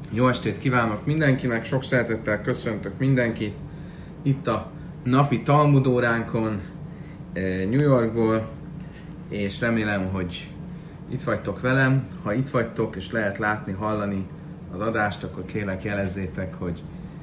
Jó estét kívánok mindenkinek, sok szeretettel köszöntök mindenkit itt a napi Talmud óránkon New Yorkból, és remélem, hogy itt vagytok velem. Ha itt vagytok, és lehet látni, hallani az adást, akkor kérlek jelezzétek, hogy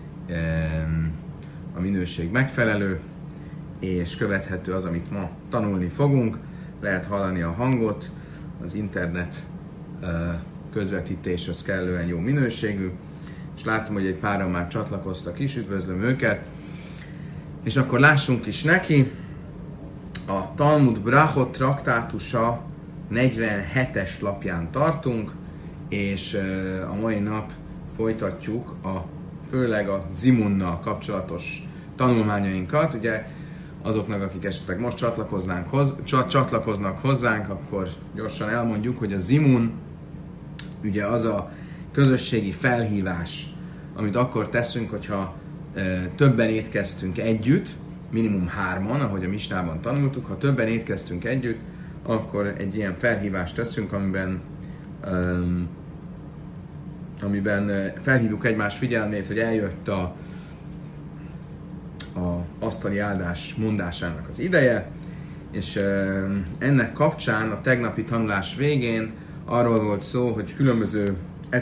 a minőség megfelelő, és követhető az, amit ma tanulni fogunk. Lehet hallani a hangot, az internet közvetítés az kellően jó minőségű, és látom, hogy egy páran már csatlakoztak is, üdvözlöm őket. És akkor lássunk is neki. A Talmud Brachot traktátusa 47-es lapján tartunk, és a mai nap folytatjuk főleg a Zimunnal kapcsolatos tanulmányainkat. Ugye azoknak, akik esetleg most csatlakoznak hozzánk, akkor gyorsan elmondjuk, hogy a Zimun ugye az a közösségi felhívás, amit akkor teszünk, hogyha többen étkeztünk együtt, minimum 3-an, ahogy a Misnában tanultuk, ha többen étkeztünk együtt, akkor egy ilyen felhívást teszünk, amiben felhívjuk egymás figyelmét, hogy eljött a asztali áldás mondásának az ideje, és ennek kapcsán a tegnapi tanulás végén arról volt szó, hogy különböző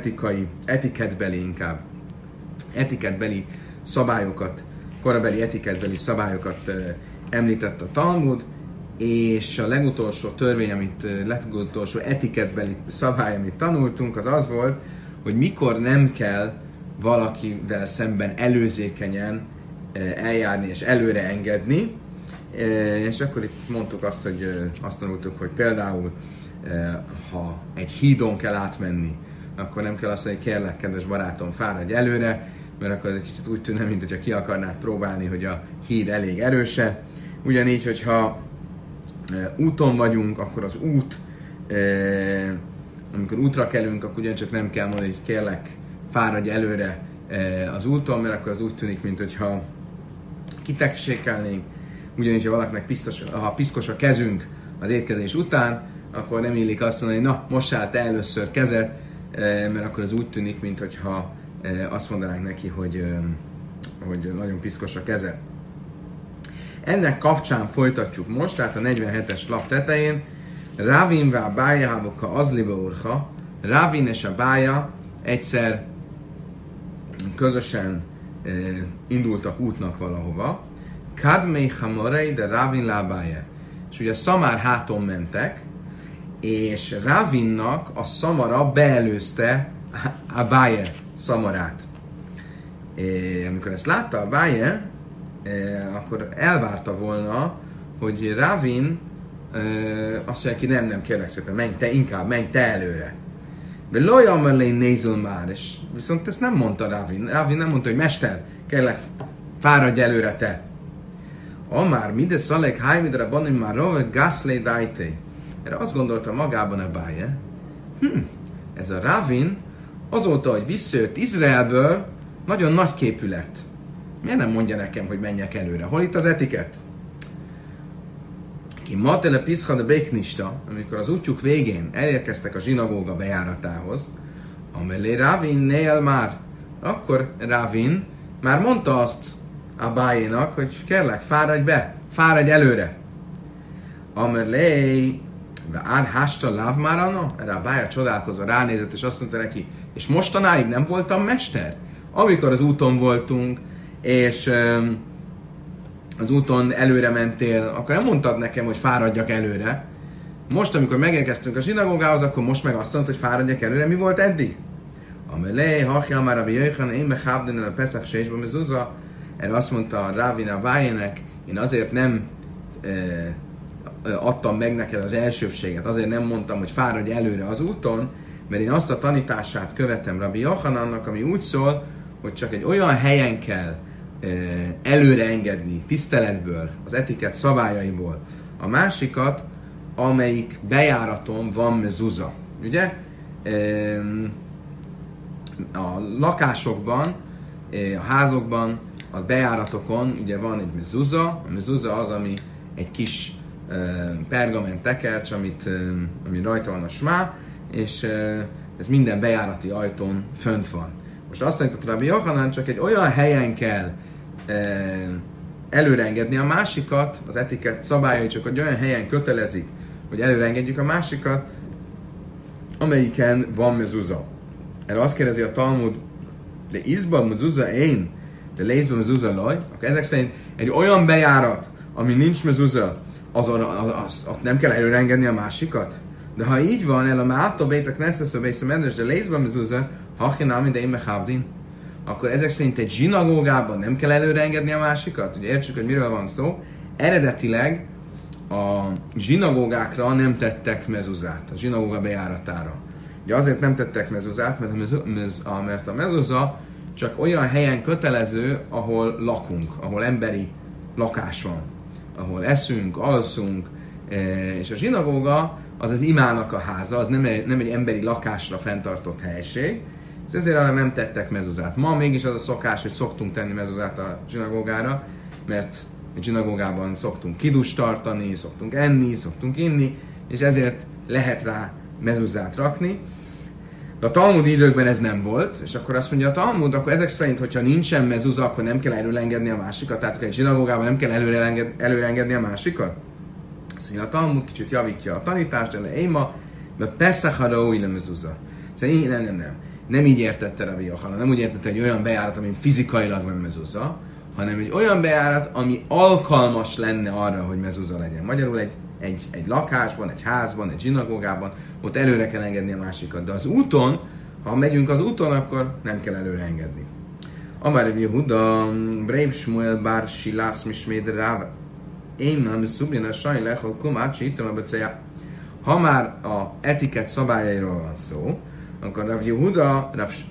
etikettbeli szabályokat, korabeli etikettbeli szabályokat említett a Talmud, és a legutolsó legutolsó etikettbeli szabály, amit tanultunk, az az volt, hogy mikor nem kell valakivel szemben előzékenyen eljárni és előre engedni, és akkor itt mondtuk azt, hogy azt tanultuk, hogy például ha egy hídon kell átmenni, akkor nem kell azt mondani, hogy kérlek, kedves barátom, fáradj előre, mert akkor ez egy kicsit úgy tűnne, mint hogyha ki akarnád próbálni, hogy a híd elég erőse. Ugyanígy, hogyha úton vagyunk, akkor az út, amikor útra kelünk, akkor ugyancsak nem kell mondani, hogy kérlek, fáradj előre az úton, mert akkor az úgy tűnik, mint hogyha kiteksékelnénk. Ugyanígy, ha valakinek piszkos a kezünk az étkezés után, akkor nem illik azt mondani, hogy na, mossál te először kezet, mert akkor az úgy tűnik, mintha azt mondanánk neki, hogy nagyon piszkos a keze. Ennek kapcsán folytatjuk most, tehát a 47-es lap tetején, Ravin vá bája háboka azliba urha, Ravin és a bája egyszer közösen indultak útnak valahova, Kadmei hamarei de Ravin lábája. És ugye Szamár háton mentek, és Ravinnak a szamara beelőzte Abaye szamarát. Amikor ezt látta Abaye, akkor elvárta volna, hogy Ravin azt mondja, nem, kérlek szépen, menj te előre. De lojam elé nézül már, és viszont ezt nem mondta Ravin. Ravin nem mondta, hogy mester, kérlek, fáradj előre te. Amár mide szalek hájmidra banim már rove gászlé dájté. Erre azt gondolta magában Abaye, ez a Ravin azóta, hogy visszajött Izraelből, nagyon nagy képű lett. Miért nem mondja nekem, hogy menjek előre? Hol itt az etikett? Ki matele piszka de béknista, amikor az útjuk végén elérkeztek a zsinagóga bejáratához, amelé Ravin nél már, akkor Ravin már mondta azt Abayénak, hogy kérlek, fáradj előre. Amelé Ár hásta láv már anna? Erre Abaye csodálkozva ránézett, és azt mondta neki, és mostanáig nem voltam mester? Amikor az úton voltunk, és az úton előre mentél, akkor nem mondtad nekem, hogy fáradjak előre. Most, amikor megérkeztünk a zsinagógához, akkor most meg azt mondtad, hogy fáradjak előre. Mi volt eddig? Amelé, hachja már Rabbi Yochanan, én mechabden a Pesach séisba mezuzah. Erre azt mondta Ravin Abayének, én azért nem adtam meg neked az elsőbséget, azért nem mondtam, hogy fáradj előre az úton, mert én azt a tanítását követem Rabbi Yochanannak, ami úgy szól, hogy csak egy olyan helyen kell előre engedni tiszteletből, az etikett szabályaiból a másikat, amelyik bejáraton van mezuzah. Ugye? A lakásokban, a házokban, a bejáratokon ugye van egy mezuzah. A mezuzah az, ami egy kis pergament tekercs, ami rajta van a smá, és ez minden bejárati ajtón fönt van. Most azt mondta Rabbi Yochanan, csak egy olyan helyen kell előreengedni a másikat, az etikett szabályai csak egy olyan helyen kötelezik, hogy előreengedjük a másikat, amelyiken van mezuzah. Erre azt kérdezi a Talmud, de izba mezuzah én, de lézba mezuzah laj, akkor ezek szerint egy olyan bejárat, ami nincs mezuzah, azt nem kell előreengedni a másikat? De ha így van, el a mától bétek neszesző bésző medres, de lézba mezuzah, hachinám idején mechabdin, akkor ezek szerint egy zsinagógában nem kell előreengedni a másikat? Ugye értsük, hogy miről van szó. Eredetileg a zsinagógákra nem tettek mezuzát, a zsinagóga bejáratára. Ugye azért nem tettek mezuzát, mert a mezuza csak olyan helyen kötelező, ahol lakunk, ahol emberi lakás van, ahol eszünk, alszunk, és a zsinagóga az imának a háza, az nem egy emberi lakásra fenntartott helység, és ezért arra nem tettek mezuzát. Ma mégis az a szokás, hogy szoktunk tenni mezuzát a zsinagógára, mert a zsinagógában szoktunk kidust tartani, szoktunk enni, szoktunk inni, és ezért lehet rá mezuzát rakni. De a Talmud időkben ez nem volt, és akkor azt mondja a Talmud, akkor ezek szerint, hogyha nincsen mezuza, akkor nem kell előengedni a másikat, tehát egy zsinagógában nem kell előengedni a másikat. Azt mondja a Talmud, kicsit javítja a tanítást, de leéma, de Pesach haraui le mezuza. Szóval nem így értette Rabbi Yochanan, nem úgy értette egy olyan bejárat, ami fizikailag van mezuza, hanem egy olyan bejárat, ami alkalmas lenne arra, hogy mezuza legyen. Magyarul egy lakásban, egy házban, egy zsinagógában, ott előre kell engedni a másikat. De az úton, ha megyünk az úton, akkor nem kell előre engedni. Amár Rabbi Yehuda, Brave Shmuel bar Silász misméd ráv, én nem szubjén a sajlech, a kumát sítom a becéja. Ha már a etikett szabályairól van szó, akkor Rabbi Yehuda,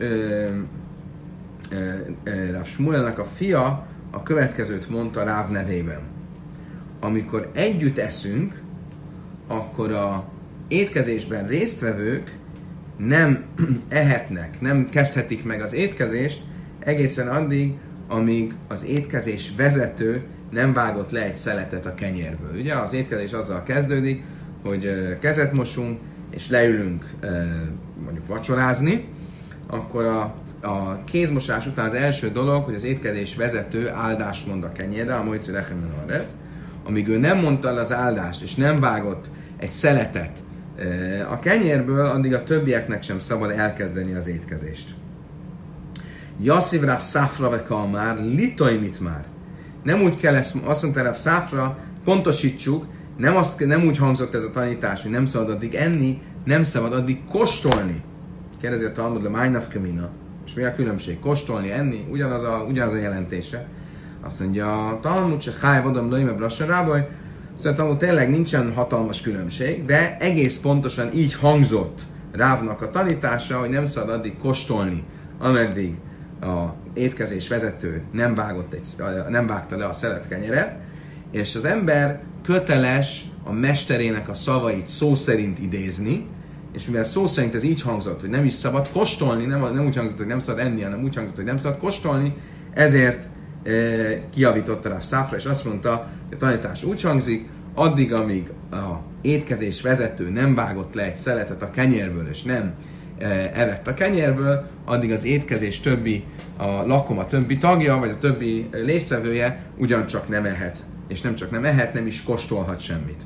Rav Shmuelnek a fia a következőt mondta Ráv nevében. Amikor együtt eszünk, akkor a étkezésben résztvevők nem ehetnek, nem kezdhetik meg az étkezést egészen addig, amíg az étkezés vezető nem vágott le egy szeletet a kenyérből. Ugye az étkezés azzal kezdődik, hogy kezet mosunk, és leülünk mondjuk vacsorázni, akkor a kézmosás után az első dolog, hogy az étkezés vezető áldást mond a kenyérre, a mojci lechemen arret, amíg ő nem mondta el az áldást, és nem vágott egy szeletet a kenyérből, addig a többieknek sem szabad elkezdeni az étkezést. Jasszivra szafra ve kalmár, litoj mit már. Nem úgy kell ezt, azt mondta Rav Szafra, pontosítsuk, nem úgy hangzott ez a tanítás, hogy nem szabad addig enni, nem szabad addig kóstolni. Kérdezi a Talmud, le májnaf kemina. És mi a különbség? Kóstolni, enni? Ugyanaz a jelentése. Azt mondja a Talmud, se háj vadam lőjme brasson rábaj. Szóval Talmud tényleg nincsen hatalmas különbség, de egész pontosan így hangzott Rávnak a tanítása, hogy nem szabad addig kóstolni, ameddig a étkezés vezető nem vágta le a szeletkenyeret, és az ember köteles a mesterének a szavait szó szerint idézni, és mivel szó szerint ez így hangzott, hogy nem is szabad kóstolni, nem úgy hangzott, hogy nem szabad enni, hanem úgy hangzott, hogy nem szabad kóstolni, ezért kijavította Rav Szafra, és azt mondta, hogy a tanítás úgy hangzik, addig, amíg a étkezés vezető nem vágott le egy szeletet a kenyérből, és nem evett a kenyérből, addig az étkezés a lakoma többi tagja, vagy a többi résztvevője ugyancsak nem ehet. És nem csak nem ehet, nem is kóstolhat semmit.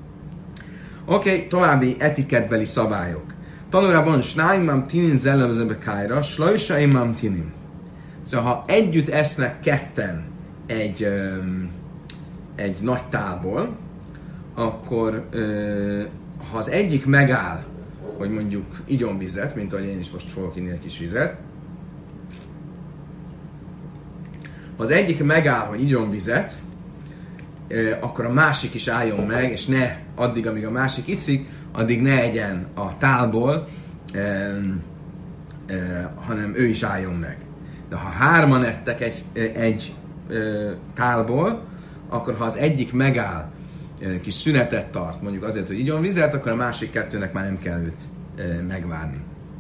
Oké, további etikettbeli szabályok. Tanulában snáimam tinin zellebezebe kájra, slajsa imam tinim. Szóval, ha együtt esznek ketten egy nagy tálból, akkor ha az egyik megáll, hogy mondjuk igyon vizet, mint ahogy én is most fogok inni egy kis vizet, ha az egyik megáll, hogy igyon vizet, akkor a másik is álljon meg, és ne addig, amíg a másik iszik, addig ne egyen a tálból, hanem ő is álljon meg. De ha hárman ettek egy tálból, akkor ha az egyik megáll, kis szünetet tart, mondjuk azért, hogy igyon vizet, akkor a másik kettőnek már nem kell őt megvárni.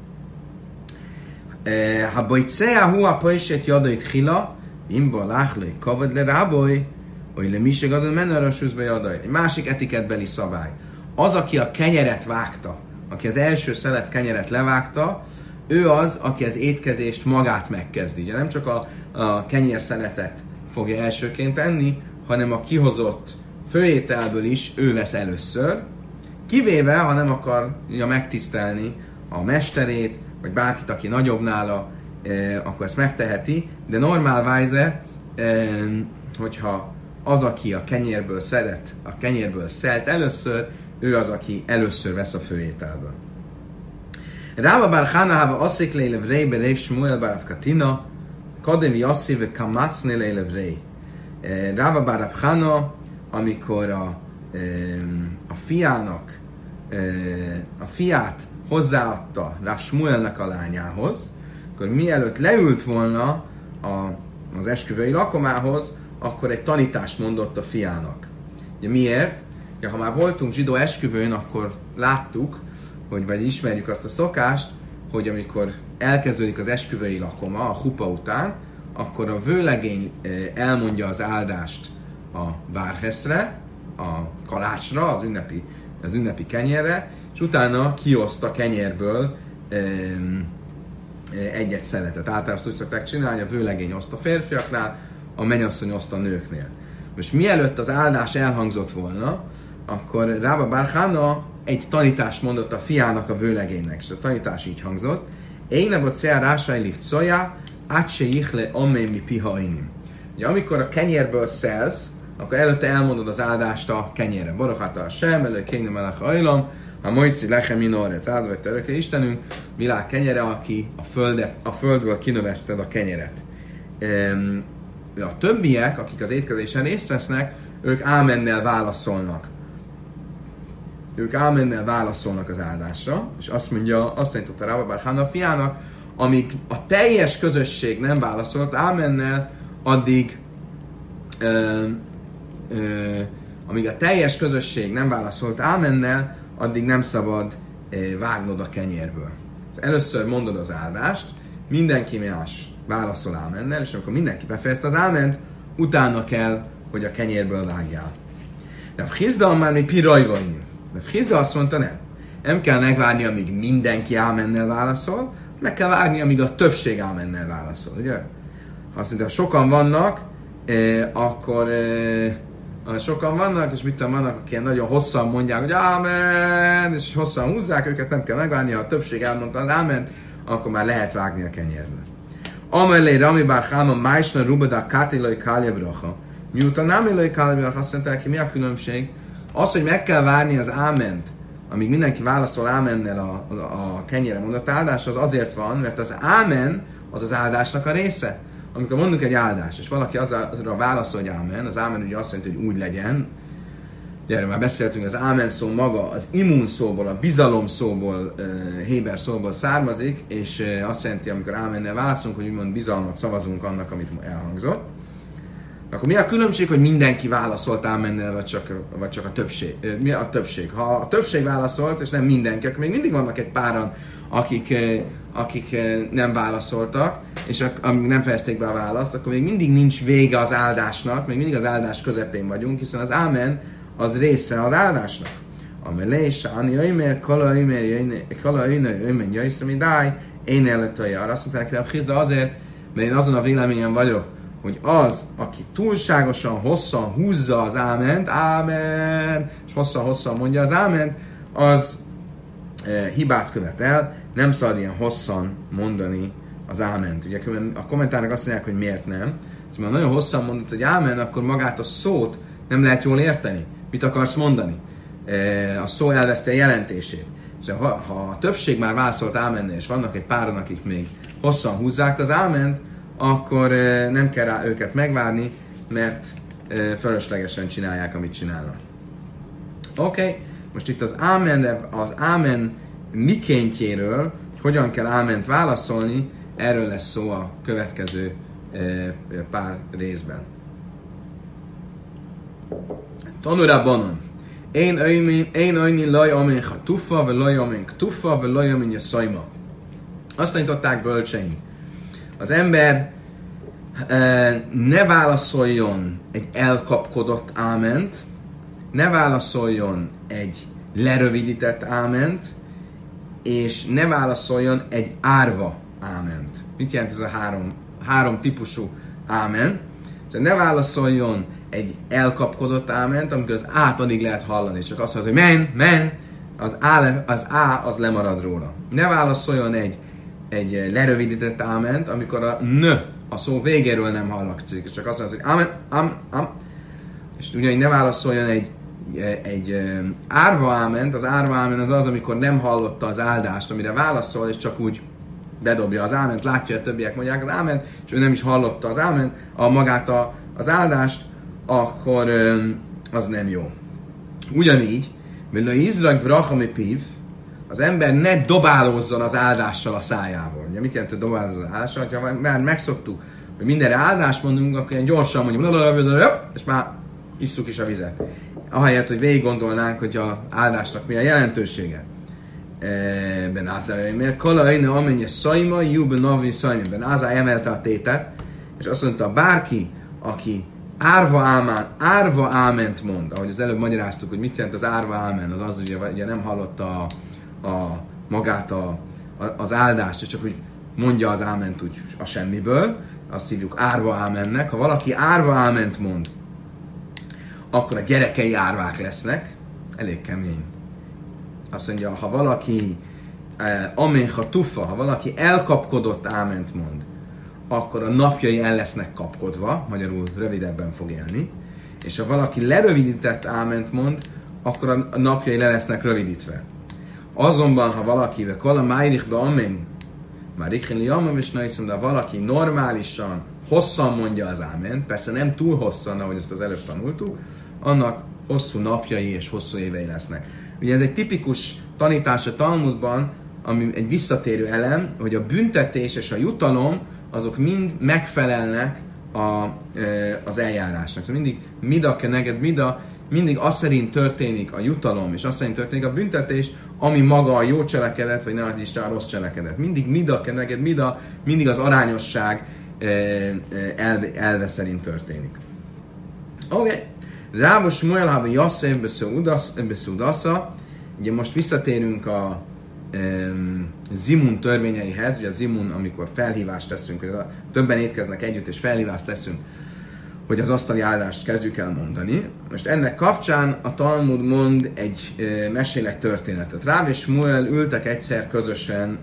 Ha bojcea hua pojset jadait hila, imba láchlai kavad le ráboj, hogy le miség adon menne arra súszba jadai. Egy másik etikettbeli szabály. Az, aki a kenyeret vágta, aki az első szelet kenyeret levágta, ő az, aki az étkezést magát megkezdi. Ugye nem csak a kenyérszeletet fogja elsőként enni, hanem a kihozott főételből is ő lesz először, kivéve, ha nem akarja megtisztelni a mesterét, vagy bárkit, aki nagyobb nála, akkor ezt megteheti, de normálvájze, hogyha az, aki a kenyérből szeret, a kenyérből szelt először, ő az, aki először vesz a főételből. Rába bar Chana hava aszik leilev rei berev Shmuel bar Katina, kadem Yossi ve kamacne leilev rei. Rába bar Chana, amikor a fiát hozzáadta Rav Shmuelnek a lányához, akkor mielőtt leült volna az esküvői lakomához, akkor egy tanítást mondott a fiának. Ugye miért? Ja, ha már voltunk zsidó esküvőn, akkor láttuk, vagy ismerjük azt a szokást, hogy amikor elkezdődik az esküvői lakoma, a hupa után, akkor a vőlegény elmondja az áldást a várheszre, a kalácsra, az ünnepi kenyérre, és utána kioszt a kenyérből egy-egy szeletet. Általában azt úgy szokták csinálni, a vőlegény oszt a férfiaknál, a mennyasszony oszt a nőknél. Most mielőtt az áldás elhangzott volna, akkor Rába bar Chana egy tanítást mondott a fiának, a vőlegénynek, és a tanítás így hangzott: Én a cél rásai lift szoja, átse jichle amé mi piha inim. Ugye amikor a kenyérből szelsz, akkor előtte elmondod az áldást a kenyérre. Baruch sem, elő kénye melech hajlam, a mojci lechem minorec, áldva vagy töröke Istenünk, világ kenyere, aki a földből kinöveszted a kenyeret. A többiek, akik az étkezésen részt vesznek, ők ámennel válaszolnak. Ők ámennel válaszolnak az áldásra, és azt tanította Rába bar Chana a fiának, amíg a teljes közösség nem válaszolt ámennel, addig addig nem szabad vágnod a kenyérből. Először mondod az áldást, mindenki más válaszol ámennel, és amikor mindenki befejezte az áment, utána kell, hogy a kenyérből vágjál. Rav Hizda már mi pirajvajni. Rav Hizda azt mondta, nem kell megvárni, amíg mindenki ámennel válaszol, meg kell várni, amíg a többség ámennel válaszol, ugye? Ha azt mondja, ha sokan vannak, sokan vannak, és mit tudom, vannak, akik nagyon hosszan mondják, hogy ámen, és hosszan húzzák, őket nem kell megvárni, ha a többség elmondta az áment, akkor már lehet vágni a kenyérből. Amelé Rami bar Chana májsna rubada katilai kálja bracha. Miután nem élői kálja bracha, azt mondták, hogy mi a különbség? Az, hogy meg kell várni az áment, amíg mindenki válaszol ámennel a kenyére mondott áldás, az azért van, mert az ámen az áldásnak a része. Amikor mondunk egy áldást, és valaki azra válaszol, hogy ámen, az ámen ugye azt jelenti, hogy úgy legyen. Ugye erről már beszéltünk, az ámen szó maga az immun szóból, a bizalom szóból, héber szóból származik, és azt jelenti, amikor ámennel válaszolunk, hogy úgymond bizalmat szavazunk annak, amit elhangzott. Akkor mi a különbség, hogy mindenki válaszolt ámennel, vagy csak a többség? Mi a többség? Ha a többség válaszolt, és nem mindenki, akkor még mindig vannak egy páran, akik nem válaszoltak, és amíg nem fejezték be a választ, akkor még mindig nincs vége az áldásnak, még mindig az áldás közepén vagyunk, hiszen az ámen az része az áldásnak. Amelé, sáni, öjmér, kala, öjmér, jöjszömi, dáj, én elletője. Arra azt mondták, hogy Hizda azért, mert én azon a véleményen vagyok, hogy az, aki túlságosan hosszan húzza az áment, ámen, és hosszan mondja az áment, az hibát követel, nem szabad ilyen hosszan mondani az áment. Ugye a kommentárok azt mondják, hogy miért nem. Szóval nagyon hosszan mondod, hogy ámen, akkor magát a szót nem lehet jól érteni. Mit akarsz mondani? A szó elveszti a jelentését. És ha a többség már válaszolt ámennel, és vannak egy páran, akik még hosszan húzzák az áment, akkor nem kell rá őket megvárni, mert fölöslegesen csinálják, amit csinálnak. Oké, most itt az ámen mikéntjéről, hogyan kell áment válaszolni, erről lesz szó a következő pár részben. Tanulában én öjni laj amen chatufa, ve laj amen ktufa, ve laj amen jeszajma. Azt tanították bölcseink. Az ember ne válaszoljon egy elkapkodott áment, ne válaszoljon egy lerövidített áment, és ne válaszoljon egy árva áment. Mit jelent ez a három típusú ámen? Szóval ne válaszoljon egy elkapkodott áment, amikor az át alig lehet hallani, csak azt mondja, hogy men, az á az lemarad róla. Ne válaszoljon egy lerövidített áment, amikor a a szó végéről nem hallatszik, csak azt mondja, hogy ámen, és ugyanígy ne válaszoljon egy árva áment, az árva ámen az, amikor nem hallotta az áldást, amire válaszol, és csak úgy bedobja az áment, látja, hogy a többiek mondják az áment, és ő nem is hallotta az áment, magát az áldást, akkor az nem jó. Ugyanígy, mert a izrak brachami pív, az ember ne dobálózzon az áldással a szájából. Ugye mit jelent, hogy dobálózzon az áldással? Ha már megszoktuk, hogy mindenre áldást mondunk, akkor ilyen gyorsan mondjuk, és már isszuk is a vizet. Ahelyett, hogy végig gondolnánk, hogy az áldásnak mi a jelentősége. Ben Ázály, mert kalaine amenye szajma, júben navi szajma. Ben Ázály emelte a tétet, és azt mondta, bárki, aki árva áment mond, ahogy az előbb magyaráztuk, hogy mit jelent az árva ámen, az ugye nem hallotta magát az áldást, és csak úgy mondja az áment úgy a semmiből, azt hívjuk árva ámennek. Ha valaki árva áment mond, akkor a gyerekei árvák lesznek, elég kemény. Azt mondja, ha valaki aménha tufa, ha valaki elkapkodott áment mond, akkor a napjai el lesznek kapkodva, magyarul rövidebben fog élni, és ha valaki lerövidített áment mond, akkor a napjai le lesznek rövidítve. Azonban, ha valaki kola májrichbe amén, már rikhenli amén, és de valaki normálisan, hosszan mondja az áment, persze nem túl hosszan, ahogy ezt az előbb tanultuk, annak hosszú napjai és hosszú évei lesznek. Ugye ez egy tipikus tanítás a Talmudban, ami egy visszatérő elem, hogy a büntetés és a jutalom, azok mind megfelelnek az eljárásnak. Szóval mindig mida keneged mida, mindig az szerint történik a jutalom, és az szerint történik a büntetés, ami maga a jó cselekedet, vagy nem Isten a rossz cselekedet. Mindig mida keneged mida, mindig az arányosság elve szerint történik. Oké. Rávos Shmuel Hava Yosef Beszudasza. Ugye most visszatérünk a zimun törvényeihez, ugye a zimun, amikor felhívást teszünk, hogy többen étkeznek együtt, és felhívást teszünk, hogy az asztali áldást kezdjük el mondani. Most ennek kapcsán a Talmud mond egy mesélet történetet. Ráv és Shmuel ültek egyszer közösen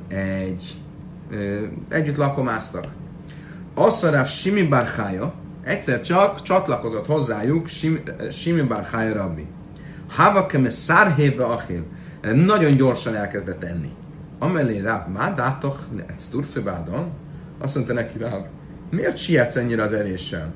együtt lakomáztak. Asszaráv Simi bar Chaya, egyszer csak csatlakozott hozzájuk Simi bar Chaya rabbi. Havakeme szárhéve achil. Nagyon gyorsan elkezdett enni. Amelé Ráv, má dátok lehetsz turfebádon? Azt mondta neki Ráv, miért sietsz ennyire az eléssel?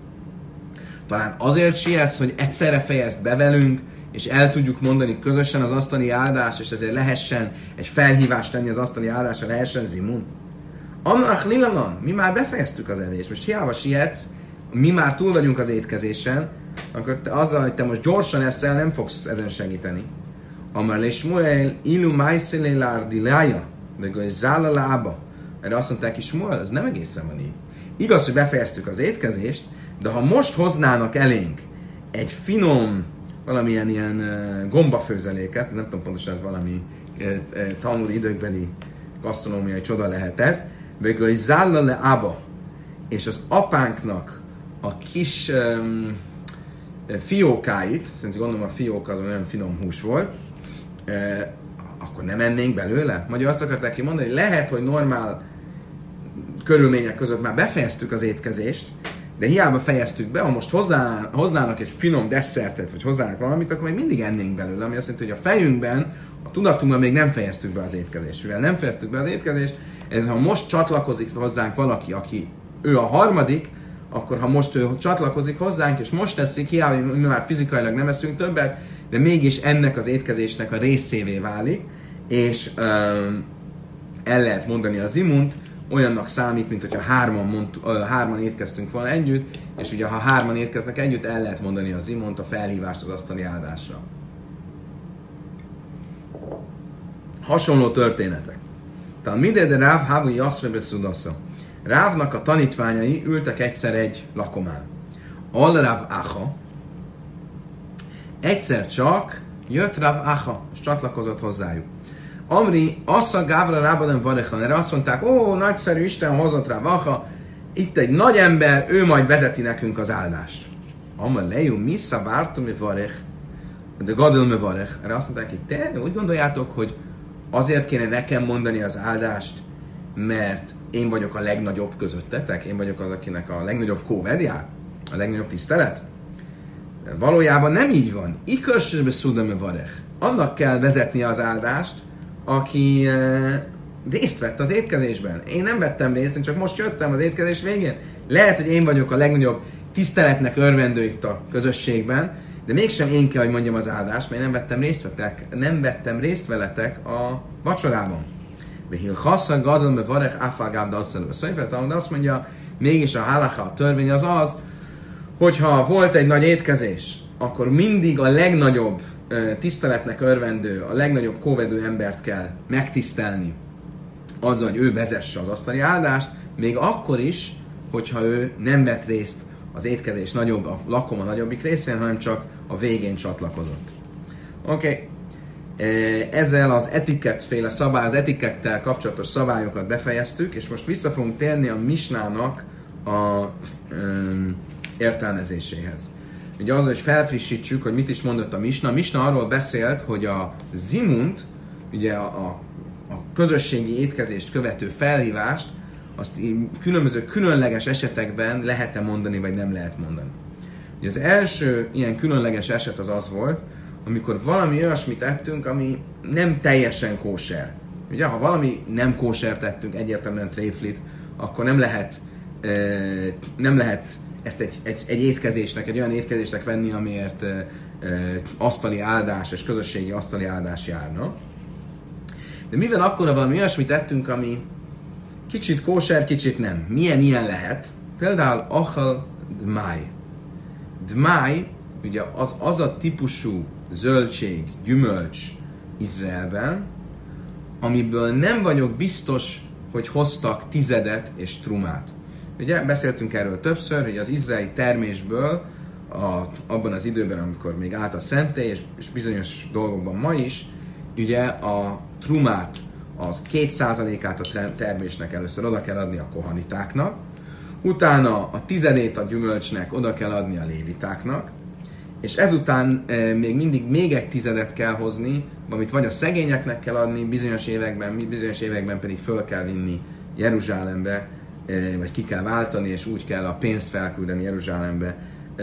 Talán azért sietsz, hogy egyszerre fejezd be velünk, és el tudjuk mondani közösen az asztali áldást, és ezért lehessen egy felhívást tenni az asztali áldásra, lehessen zimun. Annak lilanan, mi már befejeztük az evést, most hiába sietsz, mi már túl vagyunk az étkezésen, akkor azzal, hogy te most gyorsan eszel, nem fogsz ezen segíteni. Amarle Shmuel, ilu májszélé lárdilája, meg a zála lába. Erre azt mondták is, Shmuel, ez nem egészen van így. Igaz, hogy befejeztük az étkezést, de ha most hoznának elénk egy finom, valamilyen ilyen gombafőzeléket, nem tudom pontosan, ez valami talmudi időkbeli gasztronómiai csoda lehetett, meg a zála le ába, és az apánknak a kis fiókáit, szerintem gondolom a fióka az olyan finom hús volt, akkor nem ennénk belőle? Magyar azt akarták ki mondani, hogy lehet, hogy normál körülmények között már befejeztük az étkezést, de hiába fejeztük be, ha most hoznának egy finom desszertet, vagy hoznának valamit, akkor még mindig ennénk belőle, ami azt jelenti, hogy a fejünkben, a tudatunkban még nem fejeztük be az étkezést. Mivel nem fejeztük be az étkezést, ez ha most csatlakozik hozzánk valaki, aki ő a harmadik, akkor ha most ő csatlakozik hozzánk, és most teszik, hiába mi már fizikailag nem eszünk többet, de mégis ennek az étkezésnek a részévé válik, és el lehet mondani az imunt, olyannak számít, mint hogyha hárman étkeztünk volna együtt, és ugye ha hárman étkeznek együtt, el lehet mondani az imunt, a felhívást az asztali áldásra. Hasonló történetek. Tehát minden de Ráv Hávi Yaszrebe Szudasza. Rávnak a tanítványai ültek egyszer egy lakomán. Al Ráv Acha. Egyszer csak jött Ráv Acha, és csatlakozott hozzájuk. Amri, assza gávra rábadan varechan. Erre azt mondták, ó, nagyszerű, Isten hozott rá vaha, itt egy nagy ember, ő majd vezeti nekünk az áldást. Amma lejú, missza vártum mi varech, de gadol mi varech. Erre azt mondták, hogy te úgy gondoljátok, hogy azért kéne nekem mondani az áldást, mert én vagyok a legnagyobb közöttetek, én vagyok az, akinek a legnagyobb kóved jár, a legnagyobb tisztelet. De valójában nem így van. Ikörsösbe szudame varech. Annak kell vezetni az áldást, aki részt vett az étkezésben. Én nem vettem részt, én csak most jöttem az étkezés végén. Lehet, hogy én vagyok a legnagyobb tiszteletnek örvendő itt a közösségben, de mégsem én kell, hogy mondjam az áldást, mert nem vettem részt veletek a vacsorában. Behil Chassa Gadol Mevarech Afágáb Dalszalba Szöjfel, de azt mondja, mégis a halacha, a törvény az az, hogyha volt egy nagy étkezés, akkor mindig a legnagyobb tiszteletnek örvendő, a legnagyobb kóvedő embert kell megtisztelni azzal, hogy ő vezesse az asztali áldást, még akkor is, hogyha ő nem vett részt az étkezés nagyobb, a lakoma nagyobbik részén, hanem csak a végén csatlakozott. Oké. Ezzel az etikettféle szabály, az etikettel kapcsolatos szabályokat befejeztük, és most vissza fogunk térni a misnának a értelmezéséhez. Ugye az, hogy felfrissítsük, hogy mit is mondott a misna. A misna arról beszélt, hogy a zimunt, ugye a közösségi étkezést követő felhívást, azt különböző különleges esetekben lehet-e mondani, vagy nem lehet mondani. Ugye az első ilyen különleges eset az az volt, amikor valami olyasmit ettünk, ami nem teljesen kóser. Ugye, ha valami nem kóser tettünk, egyértelműen tréflit, akkor nem lehet ezt egy étkezésnek, egy olyan étkezésnek venni, amiért asztali áldás és közösségi asztali áldás járna. De mivel akkor valami olyasmit tettünk, ami kicsit kóser, kicsit nem. Milyen ilyen lehet? Például achal dmáj. Dmáj, ugye az a típusú zöldség, gyümölcs Izraelben, amiből nem vagyok biztos, hogy hoztak tizedet és trumát. Ugye beszéltünk erről többször, hogy az izraeli termésből abban az időben, amikor még állt a szentély, és bizonyos dolgokban ma is, ugye a trumát, az 2%-át a termésnek először oda kell adni a kohanitáknak, utána a tizedét a gyümölcsnek oda kell adni a lévitáknak, és ezután még egy tizedet kell hozni, amit vagy a szegényeknek kell adni bizonyos években pedig föl kell vinni Jeruzsálembe, vagy ki kell váltani, és úgy kell a pénzt felküldeni Jeruzsálembe,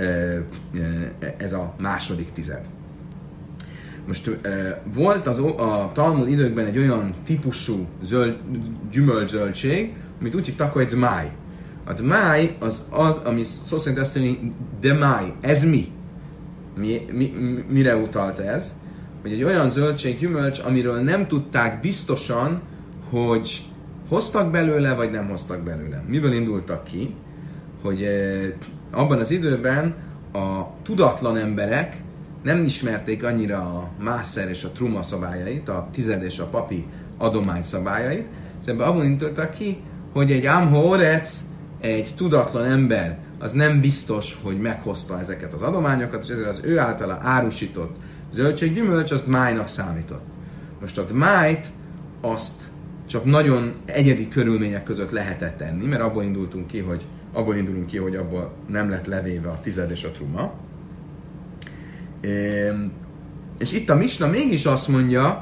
ez a második tized. Most volt a Talmud időkben egy olyan típusú gyümölcszöldség, amit úgy hívtak, hogy dmáj. A dmáj az, ami szó szerint azt mondja, dmáj, ez mi? Mire utalt ez? Hogy egy olyan zöldséggyümölcs, amiről nem tudták biztosan, hogy hoztak belőle, vagy nem hoztak belőle. Miből indultak ki? Hogy abban az időben a tudatlan emberek nem ismerték annyira a mászer és a truma szabályait, a tized és a papi adomány szabályait, és ebben abban indultak ki, hogy egy amhorec, egy tudatlan ember, az nem biztos, hogy meghozta ezeket az adományokat, és ezért az ő általa árusított zöldséggyümölcs, azt májnak számított. Most a májt azt csak nagyon egyedi körülmények között lehetett tenni, mert abból indulunk ki, hogy abból nem lett levéve a tized és a truma. És itt a misna mégis azt mondja,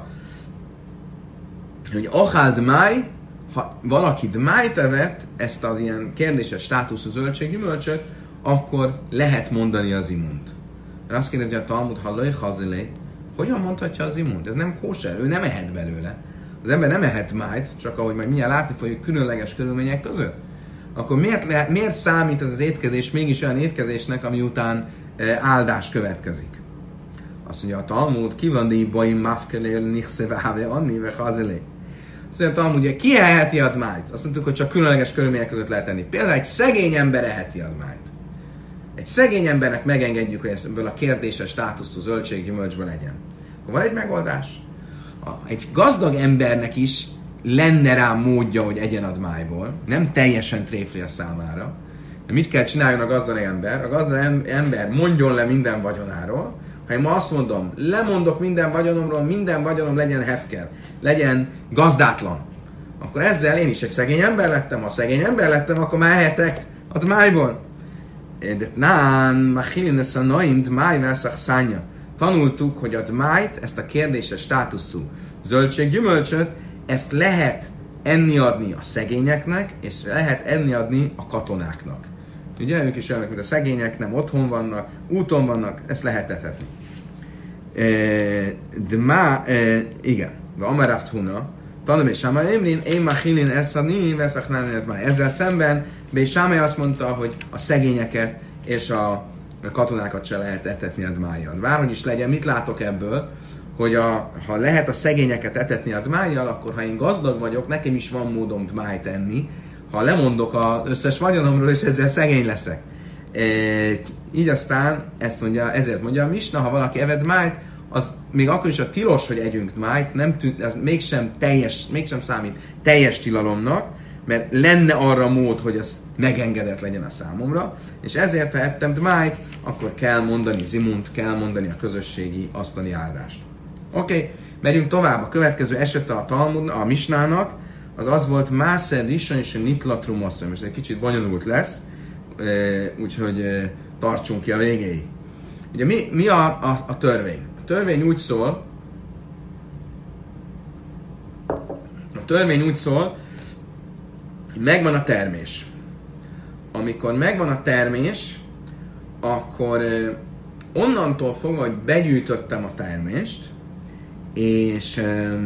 hogy achál dmáj, ha valaki dmájt evett, ezt az ilyen kérdéses státuszú zöldséggyümölcsöt, akkor lehet mondani az imunt. Mert azt kérdezi a Talmud, hallaj, hazilé, hogyan mondhatja az imunt? Ez nem kóser, ő nem ehet belőle. Az ember nem ehet májt, csak ahogy majd mindjárt látni fogjuk különleges körülmények között. Akkor miért számít ez az étkezés mégis olyan étkezésnek, ami után áldás következik? Azt mondja a Talmud, ki van díjbaim mafkelél nichszeváve anni ve hazilé. Azt mondja a Talmud, ugye ki eheti a dmájt? Azt mondtuk, hogy csak különleges körülmények között lehet tenni. Például egy szegény ember eheti a dmájt. Egy szegény embernek megengedjük, hogy ebből a kérdéses státuszú zöldséggyümölcsből legyen. Akkor van egy megoldás. Egy gazdag embernek is lenne rá módja, hogy egyen a dmájból. Nem teljesen tréfli a számára. De mit kell csináljon a gazdag ember? A gazdag ember mondjon le minden vagyonáról, Ha én ma azt mondom, lemondok minden vagyonomról, minden vagyonom legyen hefker, legyen gazdátlan, akkor ezzel én is egy szegény ember lettem. Ha szegény ember lettem, akkor már ehetek a dmájból. De nán, machilin esz a naim dmáj veszach szánya. Tanultuk, hogy a dmájt, ezt a kérdéses státuszú zöldség-gyümölcsöt, ezt lehet enni-adni a szegényeknek, és lehet enni-adni a katonáknak. Ugye, ők is olyanok, mint a szegények, nem otthon vannak, úton vannak, ezt lehet etetni. Igen, Amaraft Huna, tanul és Sámai Imrin, én machilin eszadni, veszaknán már. Ezzel szemben Sámai azt mondta, hogy a szegényeket és a katonákat se lehet etetni a dmájjal. Bárhogy is legyen, mit látok ebből, hogy ha lehet a szegényeket etetni a dmájjal, akkor ha én gazdag vagyok, nekem is van módom dmájt enni, ha lemondok az összes vagyonomról, és ezzel szegény leszek. Így aztán ezért mondja a Misna, ha valaki eved dmájt, az még akkor is a tilos, hogy együnk dmájt, az mégsem számít teljes tilalomnak, mert lenne arra mód, hogy az megengedett legyen a számomra, és ezért, ha ettem dmájt, akkor kell mondani zimunt, kell mondani a közösségi asztali áldást. Oké, megyünk tovább. A következő esete a Talmud, a Misnának, az volt Mászer Rishon és Nitla Trumasszony. Most egy kicsit bonyolult lesz, úgyhogy tartsunk ki a végéig. Ugye mi a törvény? A törvény úgy szól, hogy megvan a termés. Amikor megvan a termés, akkor onnantól fogva, hogy begyűjtöttem a termést, és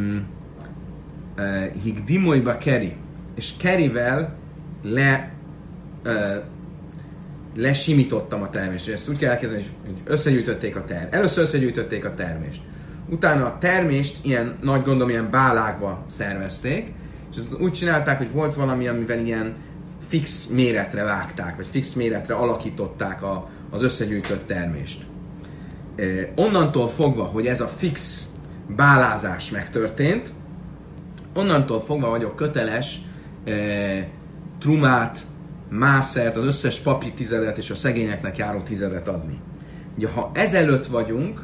higdimolyba keri, és kerivel lesimítottam a termést. Ezt úgy kell elkezdeni, hogy összegyűjtötték a termést. Először összegyűjtötték a termést. Utána a termést ilyen nagy gondom, ilyen bálákba szervezték, és ezt úgy csinálták, hogy volt valami, amivel ilyen fix méretre vágták, vagy fix méretre alakították az összegyűjtött termést. Onnantól fogva, hogy ez a fix bálázás megtörtént, onnantól fogva vagyok köteles trumát, mászert, az összes papi tizedet és a szegényeknek járó tizedet adni. Ugye, ha ezelőtt vagyunk,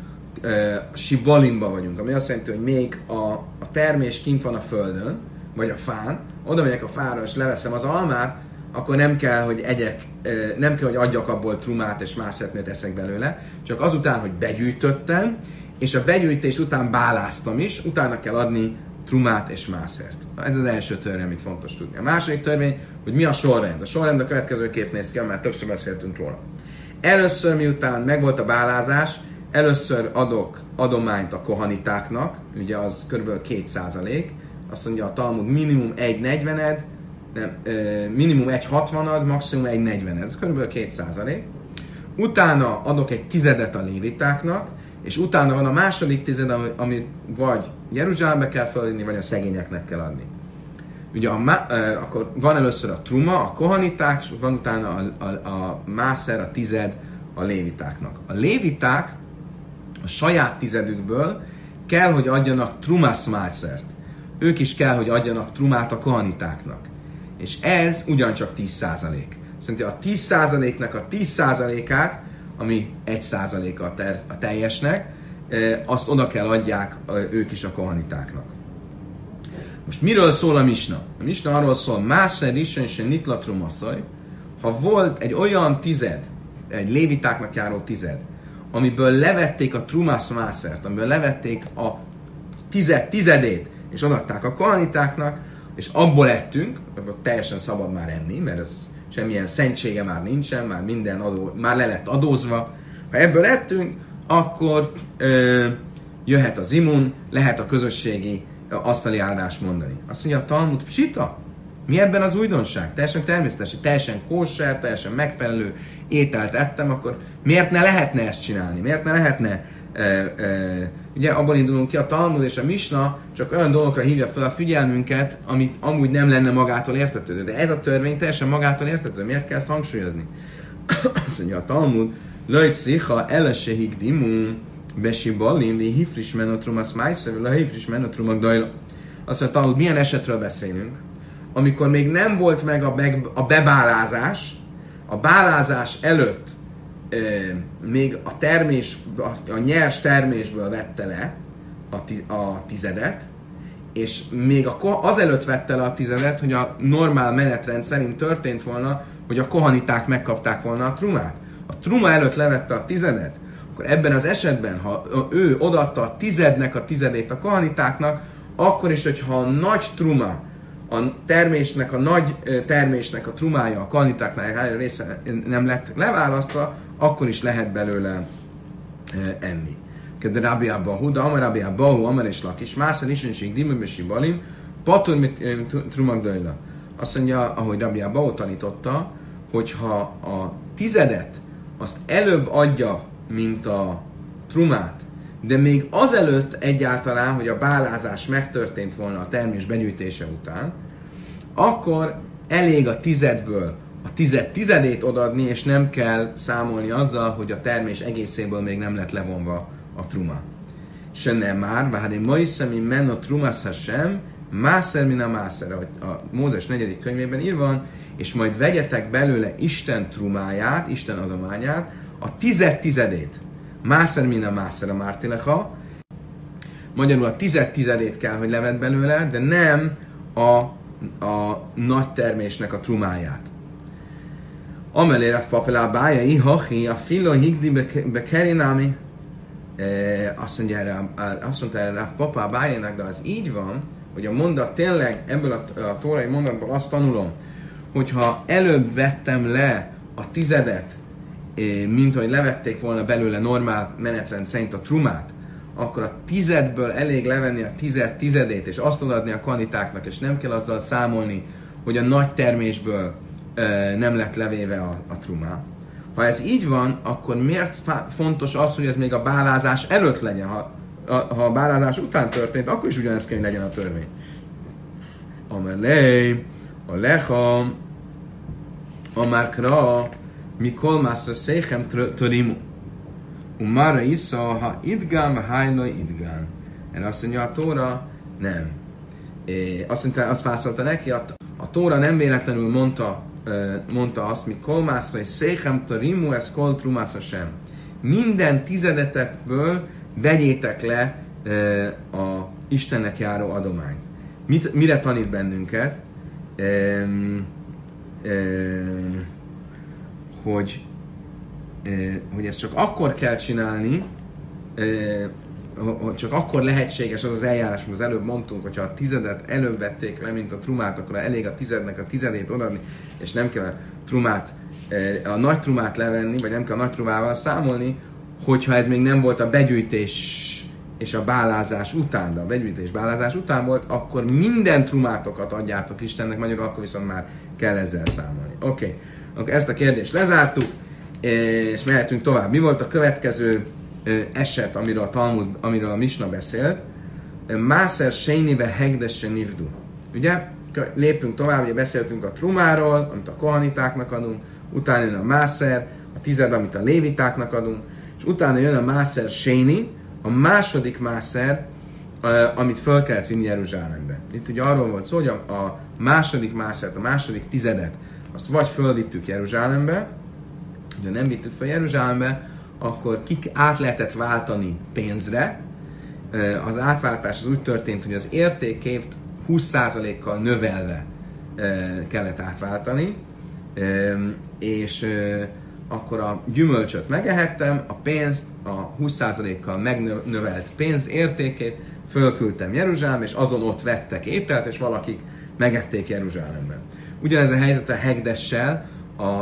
sibalimba vagyunk, ami azt jelenti, hogy még a termés kint van a földön, vagy a fán, oda megyek a fára és leveszem az almát, akkor nem kell, hogy adjak abból trumát és mászert, mert eszek belőle, csak azután, hogy begyűjtöttem, és a begyűjtés után báláztam is, utána kell adni trumát és mászert. Ez az első törvény, amit fontos tudni. A második törvény, hogy mi a sorrend. A sorrend a következőképp néz ki, mert többször beszéltünk róla. Először, miután megvolt a bálázás, először adok adományt a kohanitáknak, ugye az kb. 2%, azt mondja a Talmud minimum 1,40-ed, minimum 1,60-ad, maximum 1,40-ed, ez kb. 2%. Utána adok egy tizedet a lévitáknak, és utána van a második tized, amit vagy Jeruzsálembe kell feladni, vagy a szegényeknek kell adni. Ugye akkor van először a truma, a kohaniták, és van utána a mászer, a tized a lévitáknak. A léviták a saját tizedükből kell, hogy adjanak trumász mászert. Ők is kell, hogy adjanak trumát a kohanitáknak. És ez ugyancsak 10%. Szerintem a 10%-nak a 10%-át, ami 1%-a a teljesnek, azt oda kell adják ők is a kohanitáknak. Most miről szól a Misna? A Misna arról szól, Mászer Rishon és Nitla Trumasszony, ha volt egy olyan tized, egy lévitáknak járó tized, amiből levették a trumász mászert, amiből levették a tizedét, és odaadták a kohanitáknak, és abból ettünk, akkor teljesen szabad már enni, mert ez semmilyen szentsége már nincsen, már minden már le lett adózva. Ha ebből ettünk, akkor jöhet az imun, lehet a közösségi asztali áldást mondani. Azt mondja a Talmud, psita, mi ebben az újdonság? Teljesen természetes, teljesen kóser, teljesen megfelelő ételt ettem, akkor miért ne lehetne ezt csinálni? Miért ne lehetne ugye abból indulunk ki, a Talmud és a Misna csak olyan dolgokra hívja fel a figyelmünket, amit amúgy nem lenne magától értetődő. De ez a törvény teljesen magától értetődő. Miért kell ezt hangsúlyozni? Azt mondja a Talmud, Lajt szricha elese higdimun besibalin li hifris menotrumas májszer, la hifris menotrumak dajla. Azt mondja a Talmud, milyen esetről beszélünk? Amikor még nem volt meg a bebálázás, a bálázás előtt még a termés, a nyers termésből vette le a tizedet, és még azelőtt vette le a tizedet, hogy a normál menetrend szerint történt volna, hogy a kohaniták megkapták volna a trumát. A truma előtt levette a tizedet, akkor ebben az esetben, ha ő odaadta a tizednek a tizedét a kohanitáknak, akkor is, hogyha a nagy truma, a nagy termésnek a trumája a kohanitáknál része nem lett leválasztva, akkor is lehet belőle enni. De Rabbi Abba Huda, Amar Rabbi Abba Hu, Amar és Lakis, Mászer Isenség, Dimöbesi Balim, Patur mit Trumag Dajla. Azt mondja, ahogy Rabbi Abba Hu tanította, hogyha a tizedet azt előbb adja, mint a trumát, de még azelőtt egyáltalán, hogy a bálázás megtörtént volna a termés begyűjtése után, akkor elég a tizedből a tizedét odaadni, és nem kell számolni azzal, hogy a termés egészéből még nem lett levonva a truma. Se nem már, várj, ma hiszem, hogy menno trumasz hasem, mászer, min a mászer, a Mózes 4. könyvében írva van, és majd vegyetek belőle Isten trumáját, Isten adományát, a tizedét. Mászer, min a mászer a mártilecha, magyarul a tizedét kell, hogy levedd belőle, de nem a nagy termésnek a trumáját. Amelé Rav Papa bája ihachi, a filo higdi bekerinámi, azt mondta erre Rav Papa bájának, de az így van, hogy a mondat tényleg, ebből a tórai mondatból azt tanulom, hogyha előbb vettem le a tizedet, mint hogy levették volna belőle normál menetrend szerint a trumát, akkor a tizedből elég levenni a tizedét, és azt odaadni a kohanitáknak, és nem kell azzal számolni, hogy a nagy termésből nem lett levéve a trumá. Ha ez így van, akkor miért fontos az, hogy ez még a bálázás előtt legyen? Ha a bálázás után történt, akkor is ugyanezt kell, hogy legyen a törvény. Amelé, a lecha, a márkra, mikor mászra széchem törimu. Umára isza, ha idgán, hajló idgán. Erre azt mondja a Tóra, nem. Azt válaszolta neki, a Tóra nem véletlenül mondta azt, mikor mászra, és széchem törimu, ez kol trumászra sem. Minden tizedetekből vegyétek le a Istennek járó adományt. Mire tanít bennünket? Hogy ezt csak akkor kell csinálni, hogy csak akkor lehetséges az eljárás, amit az előbb mondtunk, hogyha a tizedet előbb vették le, mint a trumát, akkor elég a tizednek a tizedét odaadni, és nem kell a nagy trumát levenni, vagy nem kell a nagy trumával számolni, hogyha ez még nem volt a begyűjtés és a bálázás után, de a begyűjtés bálázás után volt, akkor minden trumátokat adjátok Istennek, magyarul akkor viszont már kell ezzel számolni. Oké. Akkor ezt a kérdést lezártuk, és mehetünk tovább. Mi volt a következő eset, amiről a Misna beszélt? Mászer sénive hegdesse nivdu. Ugye? Lépünk tovább, ugye beszéltünk a trumáról, amit a kohanitáknak adunk, utána jön a mászer, a tized, amit a lévitáknak adunk, és utána jön a mászer séni, a második mászer, amit föl kellett vinni Jeruzsálembe. Itt ugye arról volt szó, hogy a második mászert, a második tizedet, azt vagy fölvittük Jeruzsálembe, ugye nem vittük fel Jeruzsálembe, akkor át lehetett váltani pénzre. Az átváltás az úgy történt, hogy az értékét 20%-kal növelve kellett átváltani, és akkor a gyümölcsöt megehettem, a pénzt, a 20%-kal megnövelt pénz értékét fölküldtem Jeruzsálembe, és azon ott vettek ételt, és valakik megették Jeruzsálemben. Ugyanez a helyzet a hegdessel, a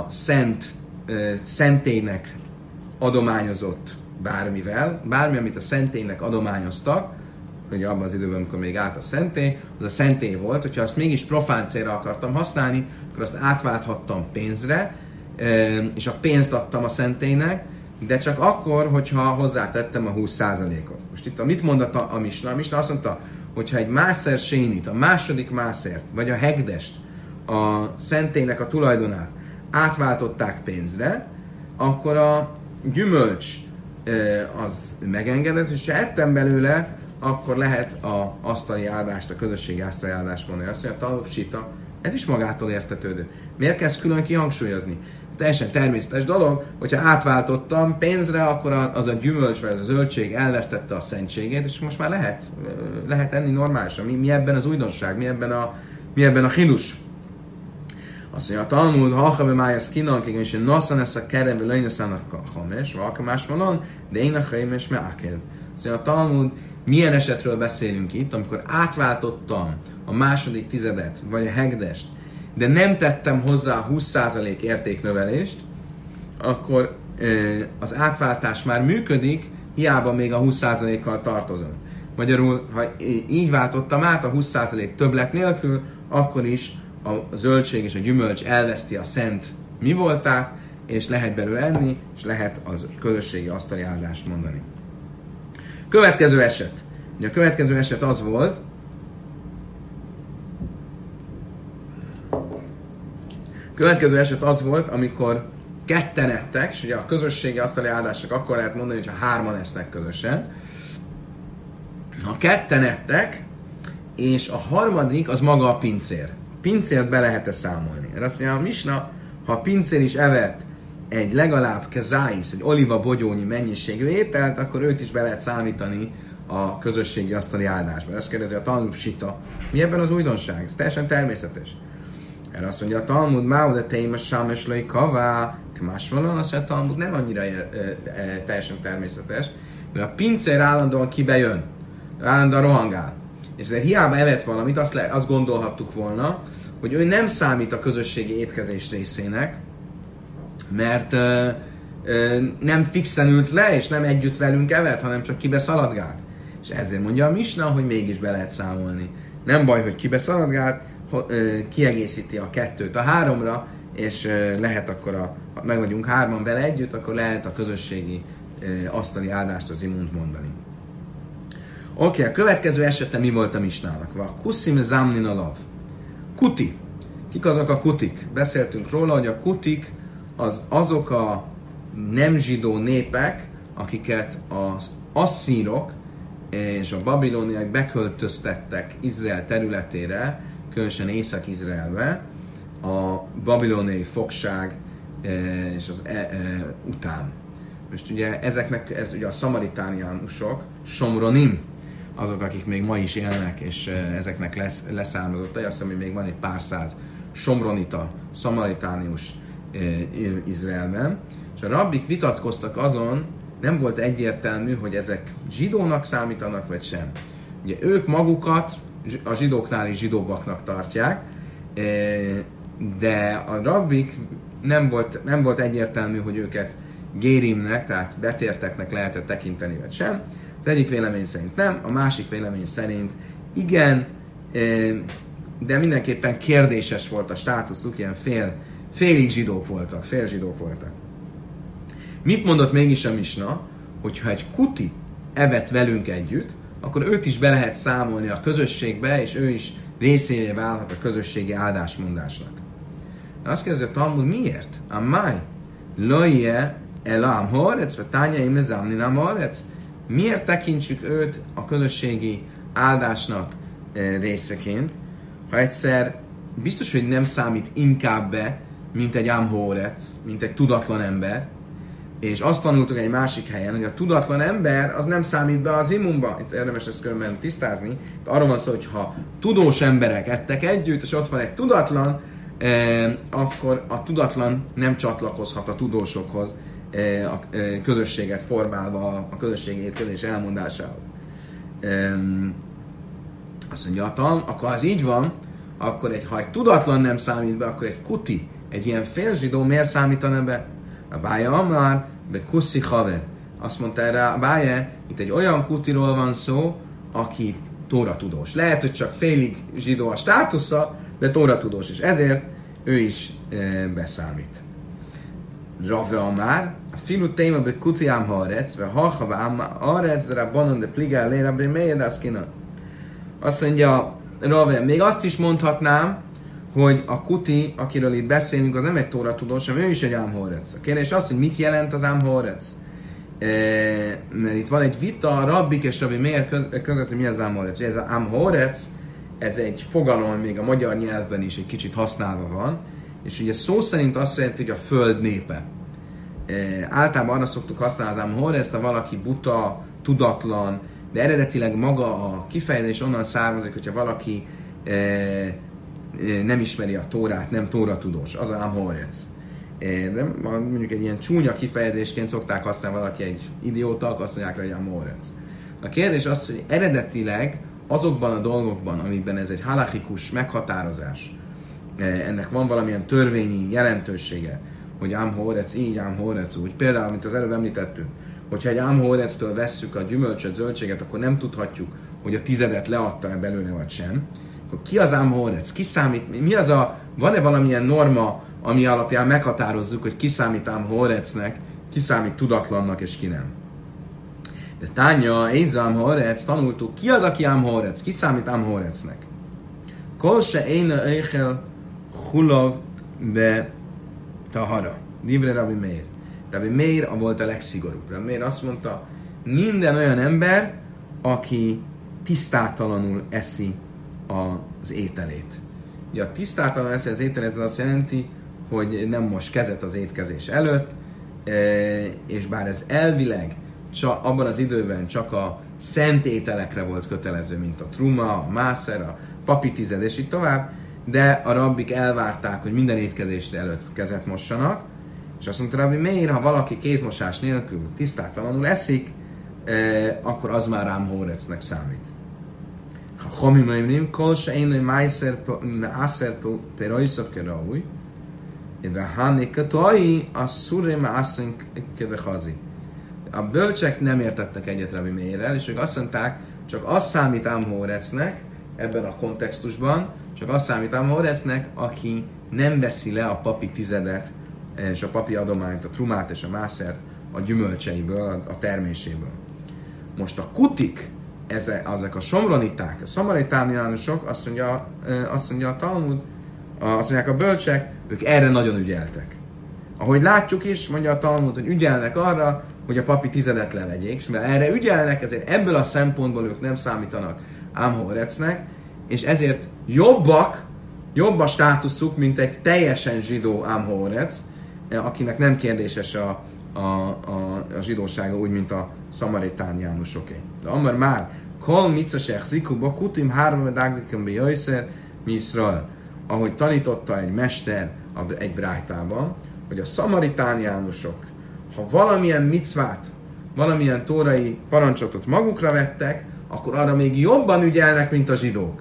szentélynek adományozott bármi, amit a szentélynek adományoztak, ugye abban az időben, amikor még állt a szentély, az a szentély volt, hogyha azt mégis profán célra akartam használni, akkor azt átválthattam pénzre, és a pénzt adtam a szentélynek, de csak akkor, hogyha hozzátettem a 20%-ot. Most itt mit mondott a Misna? A Misna azt mondta, hogyha egy mászer sénit, a második mászert, vagy a hegdest, a szentélynek a tulajdonát átváltották pénzre, akkor a gyümölcs az megengedett, és ha ettem belőle, akkor lehet az asztali áldást, a közösségi asztali áldást mondani. Azt mondja, a Talmud Psita, ez is magától értetődő. Miért kezd külön kihangsúlyozni? teljesen természetes dolog, hogyha átváltottam pénzre, akkor az a gyümölcs vagy az a zöldség elvesztette a szentségét, és most már lehet enni normálisan. Mi ebben az újdonság, mi ebben a hidus? Azt mondja, a Talmud, ha akabe májász kinak, és én nasszan ezt a kerembe lejnösszának a hames, vagy más van, de én a hajmes me ákel. Azt mondja, a Talmud, milyen esetről beszélünk itt, amikor átváltottam a második tizedet, vagy a hegdest, de nem tettem hozzá 20% értéknövelést, akkor az átváltás már működik, hiába még a 20%-kal tartozom. Magyarul, ha így váltottam át a 20% többlet nélkül, akkor is a zöldség és a gyümölcs elveszti a szent mi voltát, és lehet belőle enni, és lehet az közösségi asztali áldást mondani. Következő eset. Ugye a következő eset az volt, amikor ketten ettek, és ugye a közösségi asztali áldások akkor lehet mondani, hogyha hárman esznek közösen. Ha ketten ettek, és a harmadik az maga a pincér. A pincért be lehet-e számolni? Erre azt mondja a Misna, ha a pincér is evett egy legalább kezáisz, egy oliva bogyónyi mennyiségű ételt, akkor őt is be lehet számítani a közösségi asztali áldásba. Ezt kérdezi a Talmud Sita. Mi ebben az újdonság? Ez teljesen természetes. Erre azt mondja a Talmud, máu de téma sámeslai kavá, kmásvalon, azt mondja a Talmud nem annyira teljesen természetes, mert a pincér állandóan kibejön, állandóan rohangál. És ezért hiába evett valamit, azt gondolhattuk volna, hogy ő nem számít a közösségi étkezés részének, mert nem fixen ült le, és nem együtt velünk evett, hanem csak kibeszaladgált. És ezért mondja a Misna, hogy mégis be lehet számolni. Nem baj, hogy kibeszaladgált, kiegészíti a 2-t a 3-ra, és lehet akkor, ha meg vagyunk 3-an vele együtt, akkor lehet a közösségi asztali áldást az imunt mondani. Oké, a következő esete mi volt a Misnának? Va kuszim zamnin alav. Kuti. Kik azok a kutik? Beszéltünk róla, hogy a kutik azok a nem zsidó népek, akiket az asszírok és a babiloniak beköltöztettek Izrael területére, különösen Észak-Izraelbe, a babiloniai fogság és az után. Most ugye ez ugye a szamaritániánusok, somronim, azok, akik még ma is élnek, és ezeknek leszármazottai. Azt hiszem, hogy még van egy pár száz somronita, szamaritánius Izraelben. És a rabbik vitatkoztak azon, nem volt egyértelmű, hogy ezek zsidónak számítanak, vagy sem. Ugye ők magukat a zsidóknál is zsidóbbaknak tartják, de a rabbik nem volt egyértelmű, hogy őket gérimnek, tehát betérteknek lehetett tekinteni, vagy sem. Az egyik vélemény szerint nem, a másik vélemény szerint igen, de mindenképpen kérdéses volt a státuszuk, ilyen félig zsidók voltak, félzsidók voltak. Mit mondott mégis a Misna, hogyha egy kuti evett velünk együtt, akkor őt is be lehet számolni a közösségbe, és ő is részévé válhat a közösségi áldásmondásnak. Azt kérdezi a Talmud, miért? Amáj, loje elam horec, vagy tányaim lezamni nem horec? Miért tekintsük őt a közösségi áldásnak részeként, ha egyszer biztos, hogy nem számít inkább be, mint egy amhórec, mint egy tudatlan ember, és azt tanultuk egy másik helyen, hogy a tudatlan ember az nem számít be az immunba. Itt érdemes ezt különben tisztázni. Itt arról van szó, hogy ha tudós emberek ettek együtt, és ott van egy tudatlan, akkor a tudatlan nem csatlakozhat a tudósokhoz a közösséget formálva, a közösségi étkezés elmondásához. Azt mondja, akkor az így van, akkor ha egy tudatlan nem számít be, akkor egy kuti, egy ilyen félzsidó miért számítana be? A bája amár, be kuszi haver. Azt mondta erre a bája, itt egy olyan kutiról van szó, aki tóratudós. Lehet, hogy csak félig zsidó a státusza, de tóratudós, és ezért ő is beszámít. Rave amár, a filu téma be kuti ám harec, ve hachava harec, de rabbanon de pligál lé rabbi meir, az kina. Azt mondja Rave, még azt is mondhatnám, hogy a kuti, akiről itt beszélünk, az nem egy tóratudós, hanem ő is egy ámhórec. A kérdés az, hogy mit jelent az ámhórec? Mert itt van egy vita, a rabbik és rabbi Meir között, hogy mi az ámhórec. Ez az ámhórec, ez egy fogalom, még a magyar nyelvben is egy kicsit használva van, És ugye szó szerint azt jelenti, hogy a föld népe. Általában arra szoktuk használni az Amhoretzt, ha valaki buta, tudatlan, de eredetileg maga a kifejezés onnan származik, hogyha valaki nem ismeri a Tórát, nem tóratudós, az a Amhoretz. De mondjuk egy ilyen csúnya kifejezésként szokták használni valaki egy idióta, akkor azt mondják, hogy Amhoretz. A kérdés az, hogy eredetileg azokban a dolgokban, amiben ez egy halachikus meghatározás, ennek van valamilyen törvényi jelentősége, hogy Amhoretz így, Amhoretz úgy. Például, mint az előbb említettünk, hogyha egy Amhoretztől vesszük a gyümölcsöt, zöldséget, akkor nem tudhatjuk, hogy a 10 leadta-e belőle vagy sem. Akkor ki az Amhoretz? Ki számít? Mi az van-e valamilyen norma, ami alapján meghatározzuk, hogy ki számít Amhoretznek, ki számít tudatlannak és ki nem? De Tánya, Éza Amhoretz, tanultuk, ki az, aki Amhoretz? Ki számít Amhoretznek? Kol se éne eichel hulav be tahara. Divre Rabbi Meir. Rabbi Meir volt a legszigorúbb. Rabbi Meir azt mondta, minden olyan ember, aki tisztátalanul eszi az ételét. Ugye a tisztátalanul eszi az ételét, ez azt jelenti, hogy nem mos kezet az étkezés előtt, és bár ez elvileg abban az időben csak a szent ételekre volt kötelező, mint a truma, a mászer, a papi tized, és így tovább, de a rabbik elvárták, hogy minden étkezés előtt kezet mossanak, és azt mondta Rabbi Meir, ha valaki kézmosás nélkül tisztátalanul eszik, akkor az már Amhoretznek számít. Ha Chomim kol se én, hogy májszer perojszov keraúj, de hanékatói a szuré mászön kedechazi. A bölcsek nem értettek egyet Rabbi Meirrel, és ők azt mondták, csak az számít Amhoretznek, ebben a kontextusban, csak az számít Amhoretznek, aki nem veszi le a papi tizedet, és a papi adományt, a trumát és a mászert a gyümölcseiből, a terméséből. Most a kutik, ezek a somroniták, a szamaritániánusok, azt mondja a Talmud, azt mondják a bölcsek, ők erre nagyon ügyeltek. Ahogy látjuk is, mondja a Talmud, hogy ügyelnek arra, hogy a papi tizedet levegyék, és mivel erre ügyelnek, ezért ebből a szempontból ők nem számítanak Amhoretznek, és ezért jobb a státuszuk, mint egy teljesen zsidó Amhoretz, akinek nem kérdéses a zsidósága úgy, mint a szamaritániánusoké. De amar már, kol mitzasech zikuba kutim hárma dagdikem be jöjszer mi Iszrael. Ahogy tanította egy mester egy brájtában, hogy a szamaritániánusok, ha valamilyen micvát, valamilyen tórai parancsotot magukra vettek, akkor arra még jobban ügyelnek, mint a zsidók.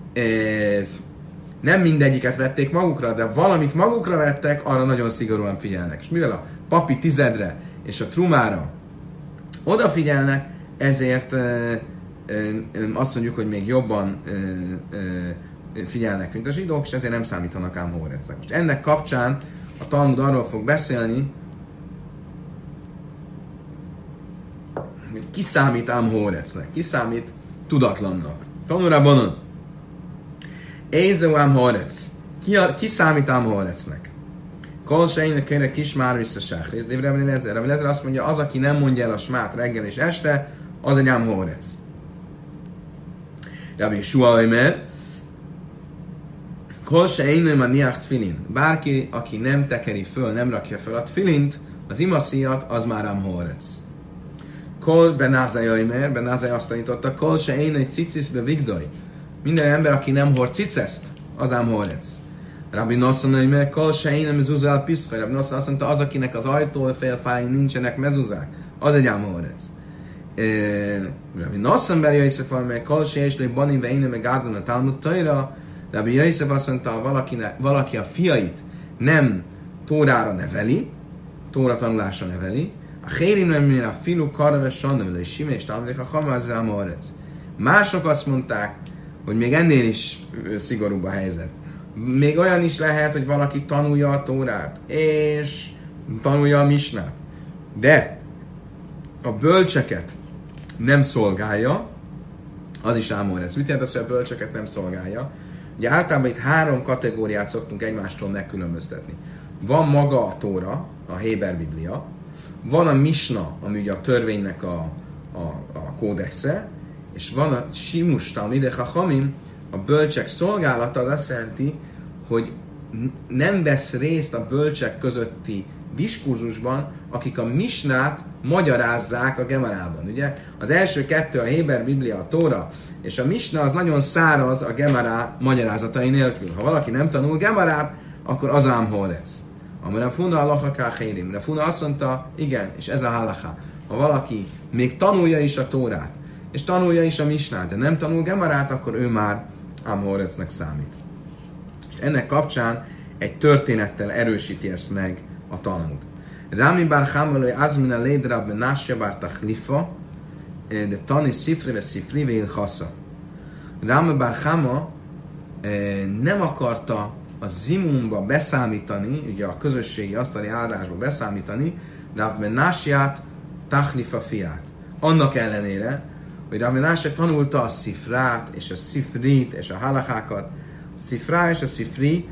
Nem mindegyiket vették magukra, de valamit magukra vettek, arra nagyon szigorúan figyelnek. És mivel a papi tizedre és a trumára odafigyelnek, ezért azt mondjuk, hogy még jobban figyelnek, mint a zsidók, és ezért nem számítanak Amhoretznek. Most ennek kapcsán a Talmud arról fog beszélni, hogy ki számít Amhoretznek, ki számít tudatlannak. Tanúra bonon. Ézeu Amhoretz. Ki számít Amhoretznek? Kol sejnek kérek kis már visszasáhrész. De Rabbi Lezer azt mondja, az, aki nem mondja el a smát reggel és este, az egy Amhoretz. Rabbi Suhaimer. Kol sejnek a niach tfilin. Bárki, aki nem tekeri föl, nem rakja föl a tfilint, az imaszíjat, az már Amhoretz. Kol Benázai Aimer, Benázai azt tanította, kol sejnek cicisz be vigdoj. Minden ember, aki nem hord ciceszt, az Amhoretz. Rabbi Nosson Aimer, kol sejnek mezuzál piszkaj. Rabbi Nosson azt mondta, az, akinek az ajtófélfáin nincsenek mezuzák, az egy Amhoretz. Rabbi Nosson Ber Jöjszef Aimer, kol sejnek banin ve éne meg ádlon a Talmud Tajra. Rabbi Jöjszef azt mondta, valaki a fiait nem Tórára neveli, Tóra tanulásra neveli, a hérim nem mire a filu karaves sannövele és sime és talmudék a hamaz Amhoretz. Mások azt mondták, hogy még ennél is szigorúbb a helyzet. Még olyan is lehet, hogy valaki tanulja a Tórát, és tanulja a misnát. De a bölcseket nem szolgálja, az is Amhoretz. Mit jelent az, hogy a bölcseket nem szolgálja? Ugye általában itt 3 kategóriát szoktunk egymástól megkülönböztetni. Van maga a Tóra, a Héber Biblia, van a misna, ami ugye a törvénynek a kódexe, és van a Simus Talmidei Chachamim, a bölcsek szolgálata, az azt jelenti, hogy nem vesz részt a bölcsek közötti diskurzusban, akik a misnát magyarázzák a Gemarában. Ugye az első kettő, a Héber Biblia, a Tóra, és a misna az nagyon száraz a Gemará magyarázatai nélkül. Ha valaki nem tanul Gemarát, akkor az ám horec. Amire Funa halacha káhérim. Amire Funa azt mondta, igen, és ez a halacha. Ha valaki még tanulja is a Tórát, és tanulja is a misnát, de nem tanul Gemarát, akkor ő már ám horecnek számít. És ennek kapcsán egy történettel erősíti ezt meg a Talmud. Rami bar Chama azmina lédra benásja bar tachlifa, de tani szifri ve szifri ve ilchassa. Rami bar Chama nem akarta a zimumba beszámítani, ugye a közösségi asztali áldásba beszámítani, Rav Menásját, Tachlifa fiát. Annak ellenére, hogy Rav Menásje tanulta a szifrát, és a szifrit, és a halachákat. A szifrá és a szifri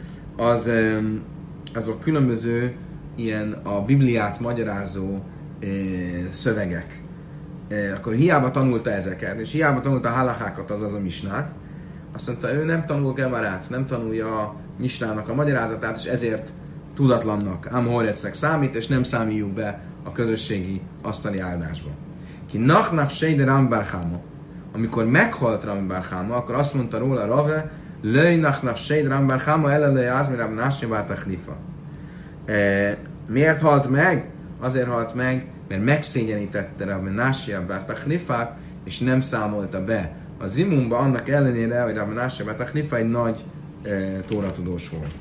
azok különböző ilyen a Bibliát magyarázó szövegek. Akkor hiába tanulta ezeket, és hiába tanulta a halachákat, azaz a misnák, azt mondta, ő nem tanul Gemarát, nem tanulja a misnának a magyarázatát, és ezért tudatlannak, ám horecnek számít, és nem számítjuk be a közösségi asztali áldásba. Ki nachnaf sejde Rami bar Chama, amikor meghalt Rami bar Chama, akkor azt mondta róla Rave, löj nachnaf sejde Rami bar Chama, elelőj azmi Rab Násnya bar Tachlifa. Miért halt meg? Azért halt meg, mert megszégyenítette Rab Násnya bar Tachlifát, és nem számolta be a zimumba, annak ellenére, hogy Rab Násnya bar Tachlifa egy nagy tóratudós volt.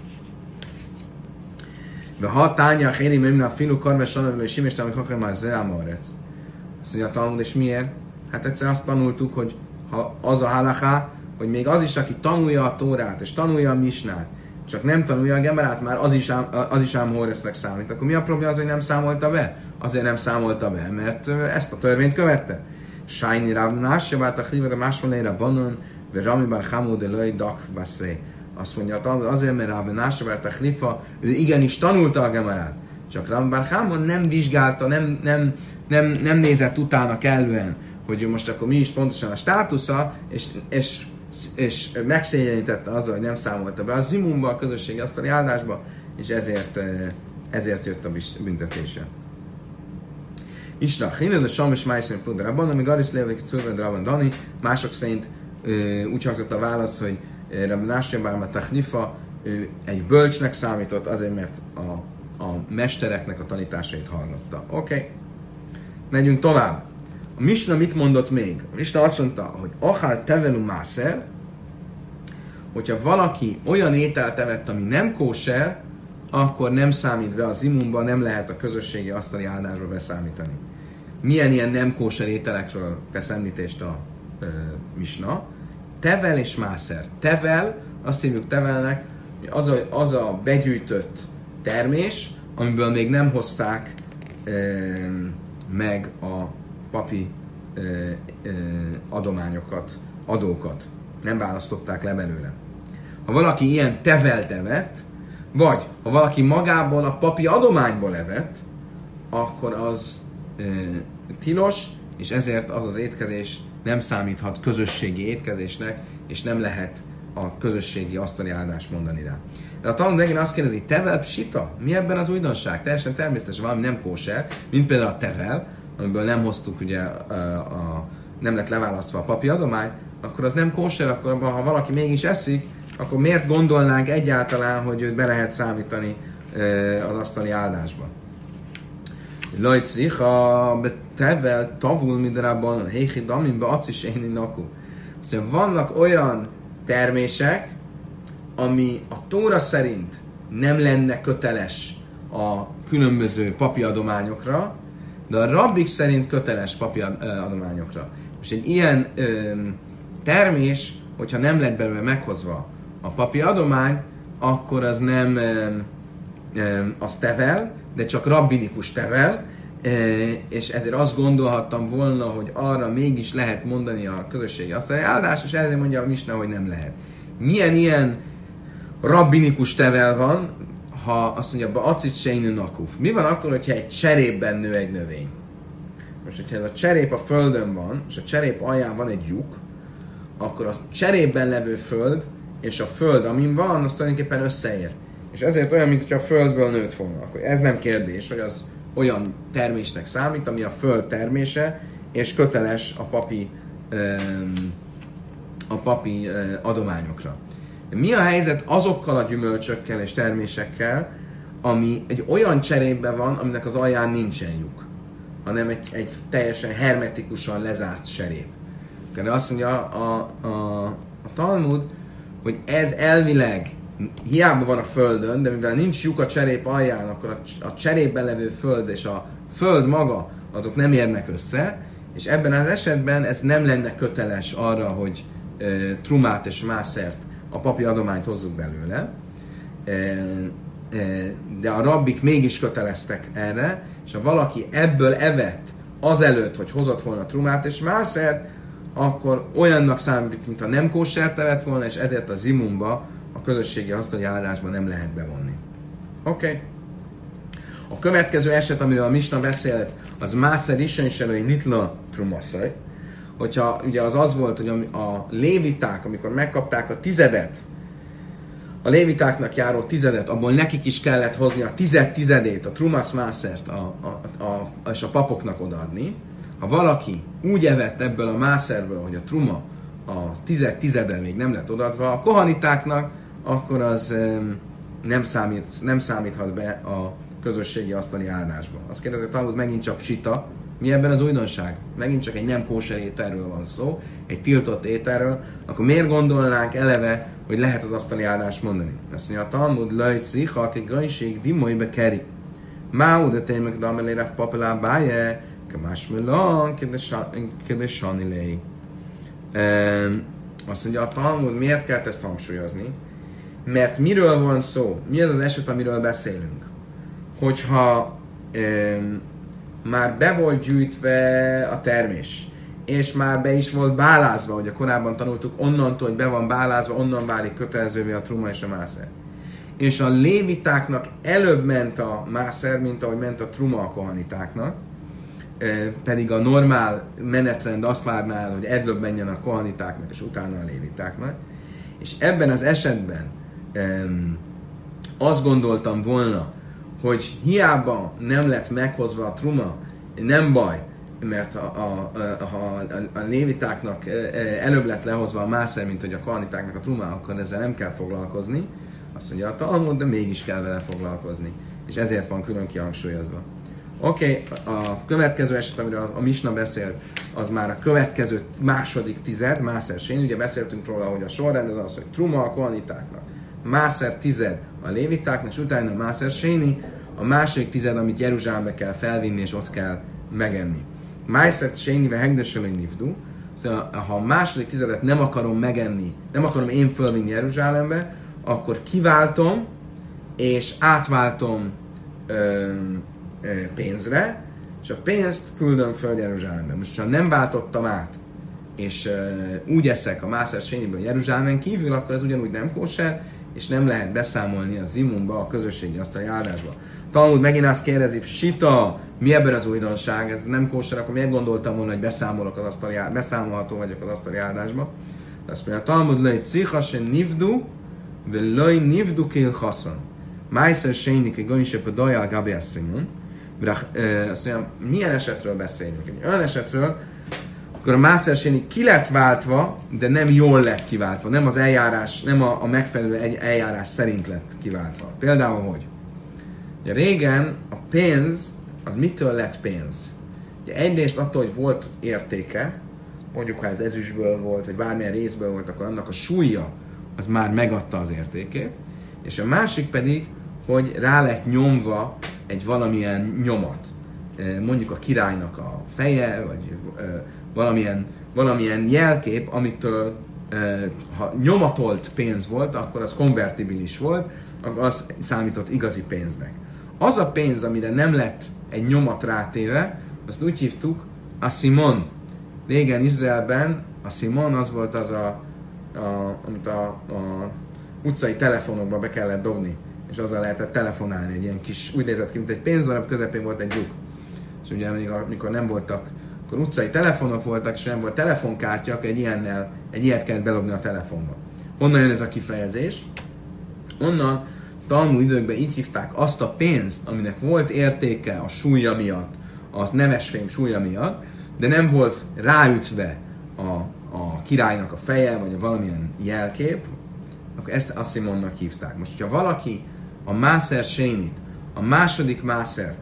De ha tánya a hérim, mert a filu karves sanadról és simést, amit hakar már zerámarec. Azt mondja a Talmud, és miért? Hát egyszer azt tanultuk, hogy ha az a halaká, hogy még az is, aki tanulja a Tórát, és tanulja a misnát, csak nem tanulja a Gemarát, már az is ám horesznek számít. Akkor mi a probléma az, hogy nem számolta be? Azért nem számolta be, mert ezt a törvényt követte. Sájni Rav Násja bár Tachlifa, de másféleire banon, ve Rami bar Chama de löj dak baszré. Azt mondja a Talmud, azért, mert Rav Násja bár Tachlifa, ő igenis tanulta a Gemarát. Csak Rami bar Chama nem vizsgálta, nem nézett utána kellően, hogy most akkor mi is pontosan a státusza, és megszégyenítette azzal, hogy nem számolta be a zimumba, a közösségi asztali áldásba, és ezért jött a büntetése. Isra, hinel a Samis Májszén Pudra Rabban, amíg Aris Lévek Czurved Rabban Dani, mások szerint úgy hangzott a válasz, hogy Rabban Násja bár Tachlifa egy bölcsnek számított, azért, mert a mestereknek a tanításait hallotta. Oké. Megyünk tovább. A Misna mit mondott még? A Misna azt mondta, hogy Achal tevelu mászer, hogyha valaki olyan ételt evett, ami nem kóser, akkor nem számít be a zimumba, nem lehet a közösségi asztali áldásba beszámítani. Milyen ilyen nem kóser ételekről tesz említést a Misna? Tevel és mászer. Tevel, azt hívjuk tevelnek, hogy az a begyűjtött termés, amiből még nem hozták meg a papi adományokat, adókat. Nem választották le belőle. Ha valaki ilyen tevelt evett, vagy ha valaki magából a papi adományból evett, akkor az tilos, és ezért az az étkezés nem számíthat közösségi étkezésnek, és nem lehet a közösségi asztali áldást mondani rá. De a Talmud megint azt kérdezi, tevel psita? Mi ebben az újdonság? Teljesen természetesen valami nem kóser, mint például a tevel, amiből nem hoztuk, ugye, nem lett leválasztva a papi adomány, akkor az nem kóser, akkor ha valaki mégis eszik, akkor miért gondolnánk egyáltalán, hogy őt be lehet számítani az asztali áldásba? Lajcriha tevel tavul midrában, héhi damin be acis éni naku. Szóval vannak olyan termések, ami a Tóra szerint nem lenne köteles a különböző papi adományokra, de a rabbik szerint köteles papi adományokra. Most egy ilyen termés, hogyha nem lett belőle meghozva a papi adomány, akkor az nem az tevel, de csak rabbinikus tevel, és ezért azt gondolhattam volna, hogy arra mégis lehet mondani a közösségi asztali áldás, és ezért mondja a Misna, hogy nem lehet. Milyen ilyen rabbinikus tevel van, ha azt mondja, acit seinő nakuf. Mi van akkor, hogyha egy cserépben nő egy növény? Most, hogyha ez a cserép a földön van, és a cserép alján van egy lyuk, akkor a cserépben levő föld, és a föld, amin van, az tulajdonképpen összeér. és ezért olyan, mintha a földből nőtt volna. Akkor ez nem kérdés, hogy az olyan termésnek számít, ami a föld termése, és köteles a papi adományokra. Mi a helyzet azokkal a gyümölcsökkel és termésekkel, ami egy olyan cserében van, aminek az alján nincsen lyuk, hanem egy teljesen hermetikusan lezárt serép. De azt mondja a Talmud, hogy ez elvileg hiába van a földön, de mivel nincs lyuk a cserép alján, akkor a cserépben levő föld és a föld maga, azok nem érnek össze, és ebben az esetben ez nem lenne köteles arra, hogy trumát és mászert, a papi adományt hozzuk belőle, de a rabbik mégis köteleztek erre, és ha valaki ebből evett azelőtt, hogy hozott volna trumát és mászert, akkor olyannak számít, mintha nem kósert evett volna, és ezért a zimumba, a közösségi használi áldásban nem lehet bevonni. Oké. A következő eset, amiről a Misna beszélt, az Máser Isenselői Nitla Trumaszai. Hogyha ugye az volt, hogy a léviták, amikor megkapták a tizedet, a lévitáknak járó tizedet, abból nekik is kellett hozni a tizedét, a trumasz mászert és a papoknak odaadni. Ha valaki úgy evett ebből a mászerből, hogy a truma a tizeden még nem lett odaadva a kohanitáknak, akkor az nem számíthat be a közösségi asztali áldásba. Azt kérdezett Talmud, megint csak sita. Mi ebben az újdonság? Megint csak egy nem kóser ételről van szó, egy tiltott ételről, akkor miért gondolnánk eleve, hogy lehet az asztali áldást mondani? Azt mondja a Talmud, lajci, halki gajség, dimojbe keri. Máu, de témek damelére papelá báje, kemásmillan, kedessanilei. Azt mondja a Talmud, miért kell ezt hangsúlyozni? Mert miről van szó? Mi az az eset, amiről beszélünk? Hogyha már be volt gyűjtve a termés, és már be is volt bálázva, hogy a korábban tanultuk, onnantól, hogy be van bálázva, onnan válik kötelezővé a truma és a mászer. És a lévitáknak előbb ment a mászer, mint ahogy ment a truma a kohanitáknak, pedig a normál menetrend azt várná el, hogy előbb menjen a kohanitáknak, és utána a lévitáknak. És ebben az esetben azt gondoltam volna, hogy hiába nem lett meghozva a truma, nem baj, mert ha a lévitáknak előbb lett lehozva a mászer, mint hogy a kohanitáknak a truma, akkor ezzel nem kell foglalkozni. Azt mondja a Talmud, de mégis kell vele foglalkozni. És ezért van külön kihangsúlyozva. Oké, a következő eset, amiről a Misna beszél, az már a következő második tized, mászer séni. Ugye beszéltünk róla, hogy a sorrend az, hogy truma a kohanitáknak, mászer tized a lévitáknak, és utána a mászer séni, a második tized, amit Jeruzsálembe kell felvinni, és ott kell megenni. Mászer sénive hegdesölő nivdu, szóval ha a második tizedet nem akarom megenni, nem akarom én fölvinni Jeruzsálembe, akkor kiváltom, és átváltom pénzre, és a pénzt küldöm föl Jeruzsálembe. Most, ha nem váltottam át, és úgy eszek a mászer sényiből Jeruzsálemen kívül, akkor ez ugyanúgy nem kóser, és nem lehet beszámolni a zimumba, a közösségi asztali áldásba. Talmud megint azt kérdezi, sita, mi ebben az újdonság, ez nem kóser, akkor miért gondoltam volna, hogy beszámolható vagyok az asztali áldásba. De azt mondja, Talmud lejt szichasen nivdu, de lej nivdu kél haszon. Májszer sényik egy ganysepe dajál gabi eszimon. Azt mondja, milyen esetről beszélünk? Egy olyan esetről, akkor a mászer sényik ki lett váltva, de nem jól lett kiváltva. Nem az eljárás, nem a megfelelő eljárás szerint lett kiváltva. Például, hogy? Ugye régen a pénz, az mitől lett pénz? Ugye egyrészt attól, hogy volt értéke, mondjuk ha ez ezüstből volt, vagy bármilyen részből volt, akkor annak a súlya az már megadta az értékét, és a másik pedig, hogy rá lett nyomva egy valamilyen nyomat. Mondjuk a királynak a feje, vagy valamilyen jelkép, amitől ha nyomatolt pénz volt, akkor az konvertibilis volt, akkor az számított igazi pénznek. Az a pénz, amire nem lett egy nyomat rátéve, azt úgy hívtuk a Simon. Régen Izraelben a Simon az volt az amit a utcai telefonokba be kellett dobni, és azzal lehetett telefonálni, egy ilyen kis, úgy nézett ki, mint egy pénzdarab, közepén volt egy lyuk. És ugye amikor nem voltak, akkor utcai telefonok voltak, és nem volt telefonkártya, akkor egy ilyet kellett belobni a telefonba. Honnan jön ez a kifejezés? Onnan, Talmud időkben így hívták azt a pénzt, aminek volt értéke a súlya miatt, a nemesfém súlya miatt, de nem volt ráütve a királynak a feje, vagy valamilyen jelkép, akkor ezt Asszimonnak hívták. Most, hogyha valaki a Máser Sénit, a második Mászert,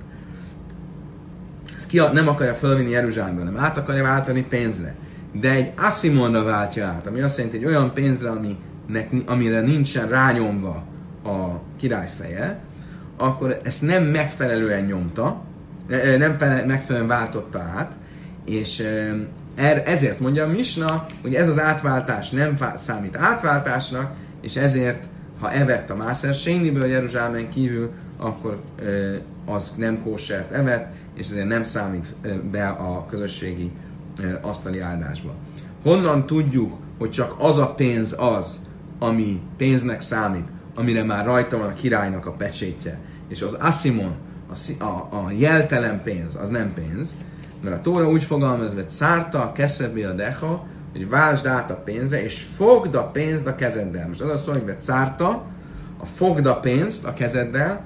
ezt nem akarja fölvinni Jeruzsálembe, hanem át akarja váltani pénzre, de egy Assimonra váltja át, ami azt jelenti, hogy olyan pénzre, amire nincsen rányomva a király feje, akkor ezt nem megfelelően nyomta, nem megfelelően váltotta át, és ezért mondja a Misna, hogy ez az átváltás nem számít átváltásnak, és ezért, ha evett a Máser Séniből Jeruzsálemen kívül, akkor az nem kósert evett, és ezért nem számít be a közösségi asztali áldásba. Honnan tudjuk, hogy csak az a pénz az, ami pénznek számít, amire már rajta van a királynak a pecsétje, és az Assimon, a jeltelen pénz, az nem pénz, mert a Tóra úgy fogalmaz, hogy szárta, keszebbi a deha, hogy váltsd át a pénzre, és fogd a pénzt a kezeddel. Most az a szó, hogy szárta, fogd a pénzt a kezeddel,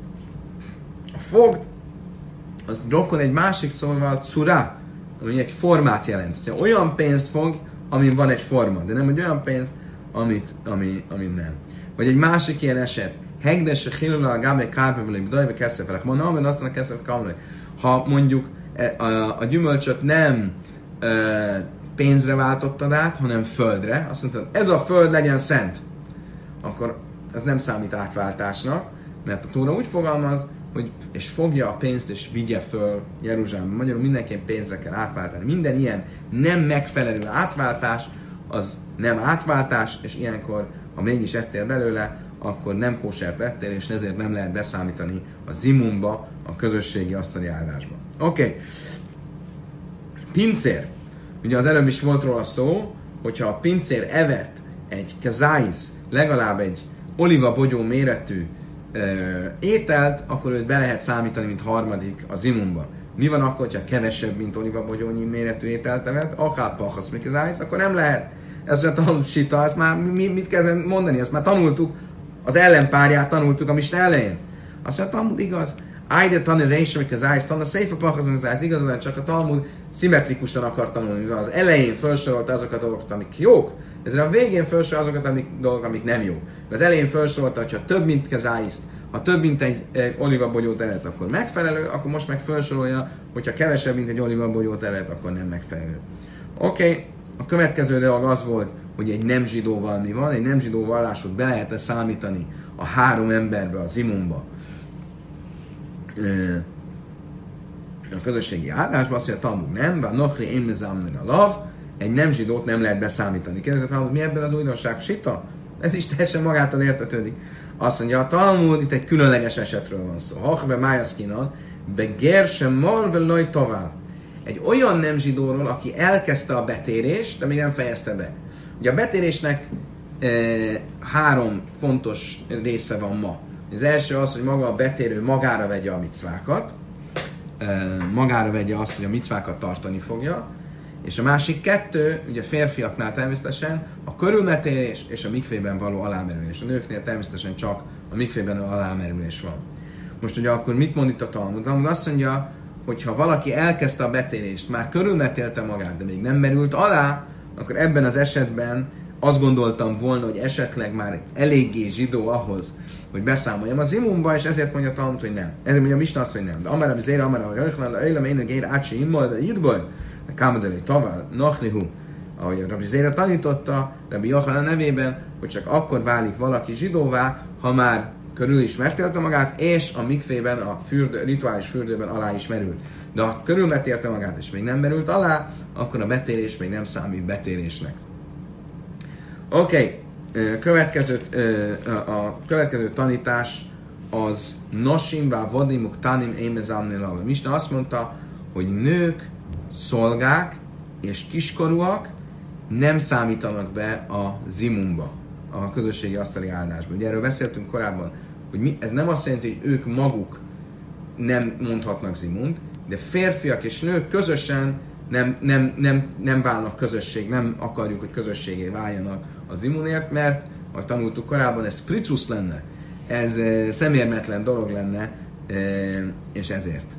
a fogd, az rokon egy másik szóval cura, ami egy formát jelent. Szóval olyan pénzt fog, amin van egy forma, de nem egy olyan pénzt, amit nem. Vagy egy másik ilyen eset, hegdes a hilula a gábe kárpevele bdajbe keszefele. Mondom, hogy azt mondja keszefele. Ha mondjuk a gyümölcsöt nem pénzre váltottad át, hanem földre, azt mondtad, ez a föld legyen szent, akkor ez nem számít átváltásnak, mert a Tóra úgy fogalmaz, hogy és fogja a pénzt és vigye föl Jeruzsálembe. Magyarul mindenképp pénzre kell átváltani. Minden ilyen nem megfelelő átváltás, az nem átváltás, és ilyenkor, ha mégis ettél belőle, akkor nem kósert ettél, és ezért nem lehet beszámítani a zimumba, a közösségi asztali áldásba. Oké. Pincér. Ugye az előbb is volt róla szó, hogyha a pincér evett egy kezáisz, legalább egy olivabogyó méretű ételt, akkor őt be lehet számítani, mint harmadik a zimumba. Mi van akkor, hogyha kevesebb, mint olivabogyónyi méretű ételt evett? Akár pachasz, mi kezáisz, akkor nem lehet. Ez a tanulsita, ezt már mit kezdem mondani? Ezt már tanultuk, az ellenpárját tanultuk a Misna elején. Azt mondja, a Talmud igaz. Ájde tanulásra, hogy kezáisz, tanul a széfa pachasz, mi kezáisz, igazán csak a Talmud szimmetrikusan akar tanulni, mivel az elején felsorolta azokat a dolgokat, amik jók, ezért a végén felsorolta azokat a dolgokat, amik nem jók. Az elején felsorolta, hogy ha több, mint kezáiszt, ha több, mint egy olivabogyót evett, akkor megfelelő, akkor most meg felsorolja, hogyha kevesebb, mint egy olivabogyót evett, akkor nem megfelelő. Oké. A következő dolog az volt, hogy egy nem zsidóval mi van, egy nem zsidó vallásot be lehet számítani a 3 emberbe, az imumba, a közösségi áldásba, azt mondja, Talmud nem, vagy nochri én mezamnen a lav, egy nem zsidót nem lehet beszámítani. Kérdezett, Talmud, mi ebben az újdonság? Sita? Ez is teljesen magától értetődik. Azt mondja, a Talmud, itt egy különleges esetről van szó. Hachbe májaszkinan, be gersem malve loj továl. Egy olyan nem zsidóról, aki elkezdte a betérést, de még nem fejezte be. Ugye a betérésnek 3 fontos része van ma. Az első az, hogy maga a betérő magára vegye a micvákat, magára vegye azt, hogy a micvákat tartani fogja, és a másik 2, ugye férfiaknál természetesen a körülmetélés és a mikvében való alámerülés. A nőknél természetesen csak a mikvében alámerülés van. Most ugye akkor mit mond itt a Talmud? A Talmud azt mondja, hogyha valaki elkezdte a betérést, már körülmetélte magát, de még nem merült alá, akkor ebben az esetben azt gondoltam volna, hogy esetleg már eléggé zsidó ahhoz, hogy beszámoljam az imumba, és ezért mondja a Talmud, hogy nem. Ezért mondja a Misna azt, hogy nem. De amara bizére, amara, hogy öjlem én a gér átsi immol, de írból, de kámodelé taval, nachlihu, ahogy a Rabbi Zéra tanította, Rabbi Yochanan nevében, hogy csak akkor válik valaki zsidóvá, ha már körül is megtélte magát, és a mikvében, a rituális fürdőben alá is merült. De ha körül megtélte magát, és még nem merült alá, akkor a betérés még nem számít betérésnek. Oké. A következő tanítás az Nosim vá vadimuk tanim émezamnél alá. Misna azt mondta, hogy nők, szolgák és kiskorúak nem számítanak be a zimumba, a közösségi asztali áldásba. Ugye erről beszéltünk korábban, hogy ez nem azt jelenti, hogy ők maguk nem mondhatnak zimunt, de férfiak és nők közösen nem válnak közösség, nem akarjuk, hogy közösségé váljanak az immunért, mert, ahogy tanultuk korábban, ez pricus lenne ez szemérmetlen dolog lenne, és ezért.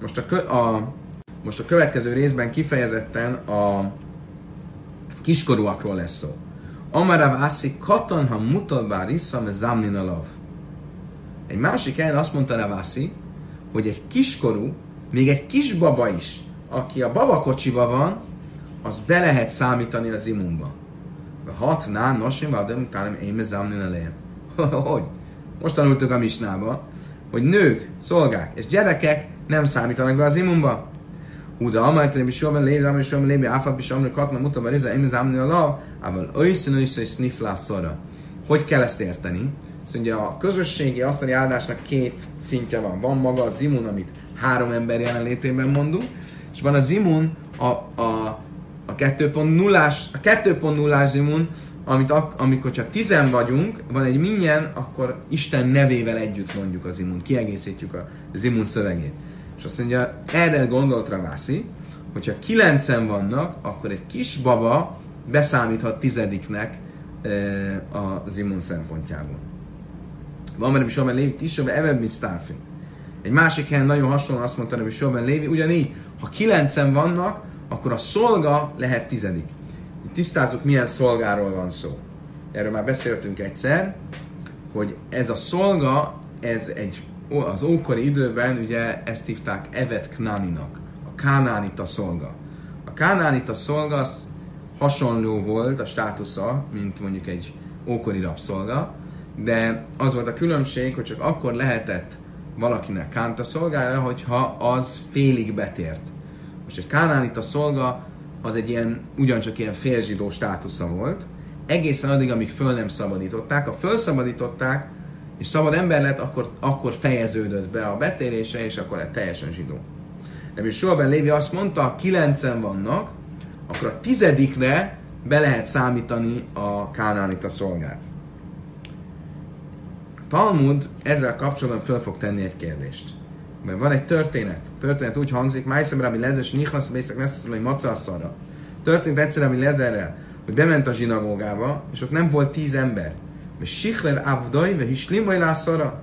Most a következő részben kifejezetten a kiskorúakról lesz szó. Amarav Assi katan ha mutalbár iszam zamnin alav. Egy másik helyen azt mondta Rav Assi, hogy egy kiskorú, még egy kisbaba is, aki a babakocsiba van, az be lehet számítani az immunba. Hat nán nosim vadem tálem éme zamnin além. Hogy? Most tanultuk a misnába, hogy nők, szolgák és gyerekek nem számítanak be az immunba. Uda, amelyekre bisóban lévi, áfab bisóban, katna mutatva rizza, éme zamnin alav, ával őszön sniflászora. Hogy kell ezt érteni? Azt mondja, a közösségi asztali áldásnak két szintje van. Van maga az immun, amit 3 ember jelenlétében mondunk, és van az immun, a 2.0-ás immun, amikor 10 vagyunk, van egy minyen, akkor Isten nevével együtt mondjuk az immun, kiegészítjük az immun szövegét. És azt mondja, erre gondolt Rav Assi, hogyha 9 vannak, akkor egy kis baba beszámíthat 10-nek az immun szempontjából. Van már Bisóben Lévi, Tisóben Eved, mint Starfin. Egy másik helyen nagyon hasonlóan azt mondta Bisóben Lévi, ugyanígy, ha 9 vannak, akkor a szolga lehet 10. Itt tisztázzuk, milyen szolgáról van szó. Erről már beszéltünk egyszer, hogy ez a szolga, az ókori időben ugye ezt hívták Evet Knaninak, a kánánita szolga. A kánánita szolga az hasonló volt a státusza, mint mondjuk egy ókori rabszolga, de az volt a különbség, hogy csak akkor lehetett valakinek kánta szolgája, hogyha az félig betért. Most egy kánánita szolga az egy ugyancsak ilyen félzsidó státusza volt, egészen addig, amíg föl nem szabadították. Ha fölszabadították, és szabad ember lett, akkor fejeződött be a betérése, és akkor lett teljesen zsidó. Rabbi Yeshua ben Lévi azt mondta, ha 9 vannak, akkor a 10-re be lehet számítani a kánánita szolgát. A Talmud ezzel kapcsolatban föl fog tenni egy kérdést. Mert van egy történet. A történet úgy hangzik, Májszem Rabbi Lezer, Nichnasz, Bészek, Neszeszem, Macasszarra. Történt egyszer Rabbi Lezerrel, hogy bement a zsinagógába, és ott nem volt 10 ember. És Sichler Avdoj, ve Hislimaj Lászara.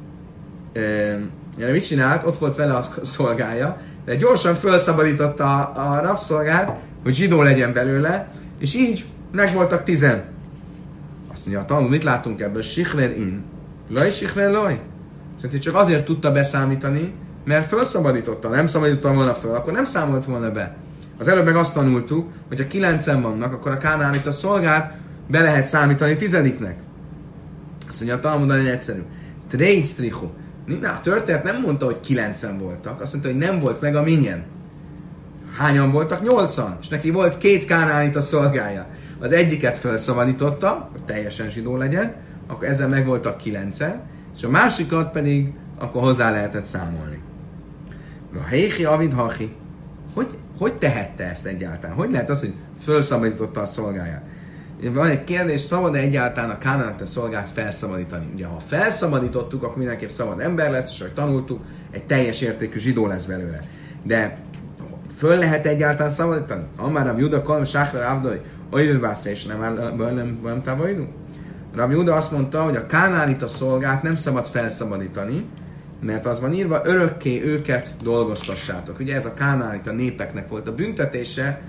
Mit csinált? Ott volt vele a szolgája, de gyorsan felszabadította a rabszolgát, hogy zsidó legyen belőle, és így megvoltak 10. Azt mondja, a Talmud, mit látunk ebből? Sichler in. Laj, Sichler laj. Szóval csak azért tudta beszámítani, mert felszabadította. Nem szabadította volna föl, akkor nem számolt volna be. Az előbb meg azt tanultuk, hogy ha 9 vannak, akkor a kánánita szolgát be lehet számítani 10-nek. Azt mondja, a Talmud nagyon egyszerű. Trade strichu. A történet nem mondta, hogy 9 voltak, azt mondta, hogy nem volt meg a minyen. Hányan voltak? 8, és neki volt 2 kánánita szolgája. Az egyiket felszabadította, hogy teljesen zsidó legyen, akkor ezzel meg voltak 9, és a másikat pedig akkor hozzá lehetett számolni. A héhi avid hachi. Hogy tehette ezt egyáltalán? Hogy lehet az, hogy felszabadította a szolgáját? Van egy kérdés, szabad-e egyáltalán a kánánita szolgát felszabadítani? Ugye, ha felszabadítottuk, akkor mindenképp szabad ember lesz, és ahogy tanultuk, egy teljes értékű zsidó lesz belőle. De föl lehet egyáltalán szabadítani? Amár Rav Juda Kolm Sáchler Avdoj, Olyvvászra és nem távolidú? Rav Juda azt mondta, hogy a kánánita szolgát nem szabad felszabadítani, mert az van írva, örökké őket dolgoztassátok. Ugye ez a kánánita népeknek volt a büntetése,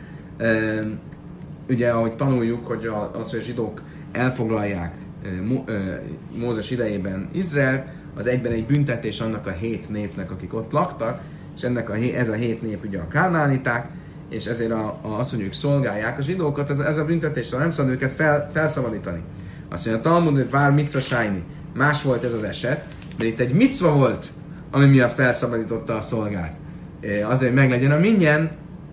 ugye ahogy tanuljuk, hogy az, hogy a zsidók elfoglalják Mózes idejében Izrael, az egyben egy büntetés annak a 7 népnek, akik ott laktak, és ez a 7 nép ugye a kánániták, és ezért az, hogy ők szolgálják a zsidókat, ez a büntetés, szóval nem szabad őket felszabadítani. Azt mondja, a Talmud, hogy vár micva sájni. Más volt ez az eset, mert itt egy micva volt, ami miatt felszabadította a szolgát. Azért, hogy meglegyen a minnyen,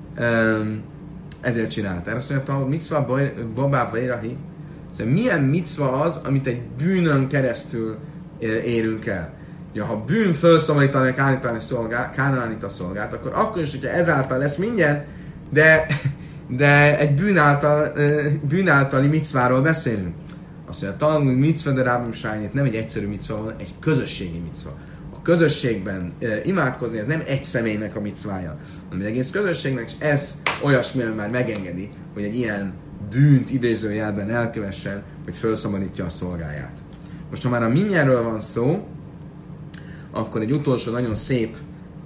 ezért csinálta. Azt mondja, hogy micva babá vajrahi. Szóval milyen micva az, amit egy bűnön keresztül érünk el. Ja, ha bűn felszabadítani a kánánita szolgát, akkor is, hogyha ezáltal lesz minnyen, de egy bűn általi micváról beszélünk. Azt mondja, Talmud micva, de rábim sányét nem egy egyszerű micva, hanem egy közösségi micva. A közösségben imádkozni, ez nem egy személynek a micvája, hanem egész közösségnek, és ez olyasmi, már megengedi, hogy egy ilyen bűnt idézőjelben elkövessen, hogy felszabadítja a szolgáját. Most, ha már a minnyenről van szó, akkor egy utolsó nagyon szép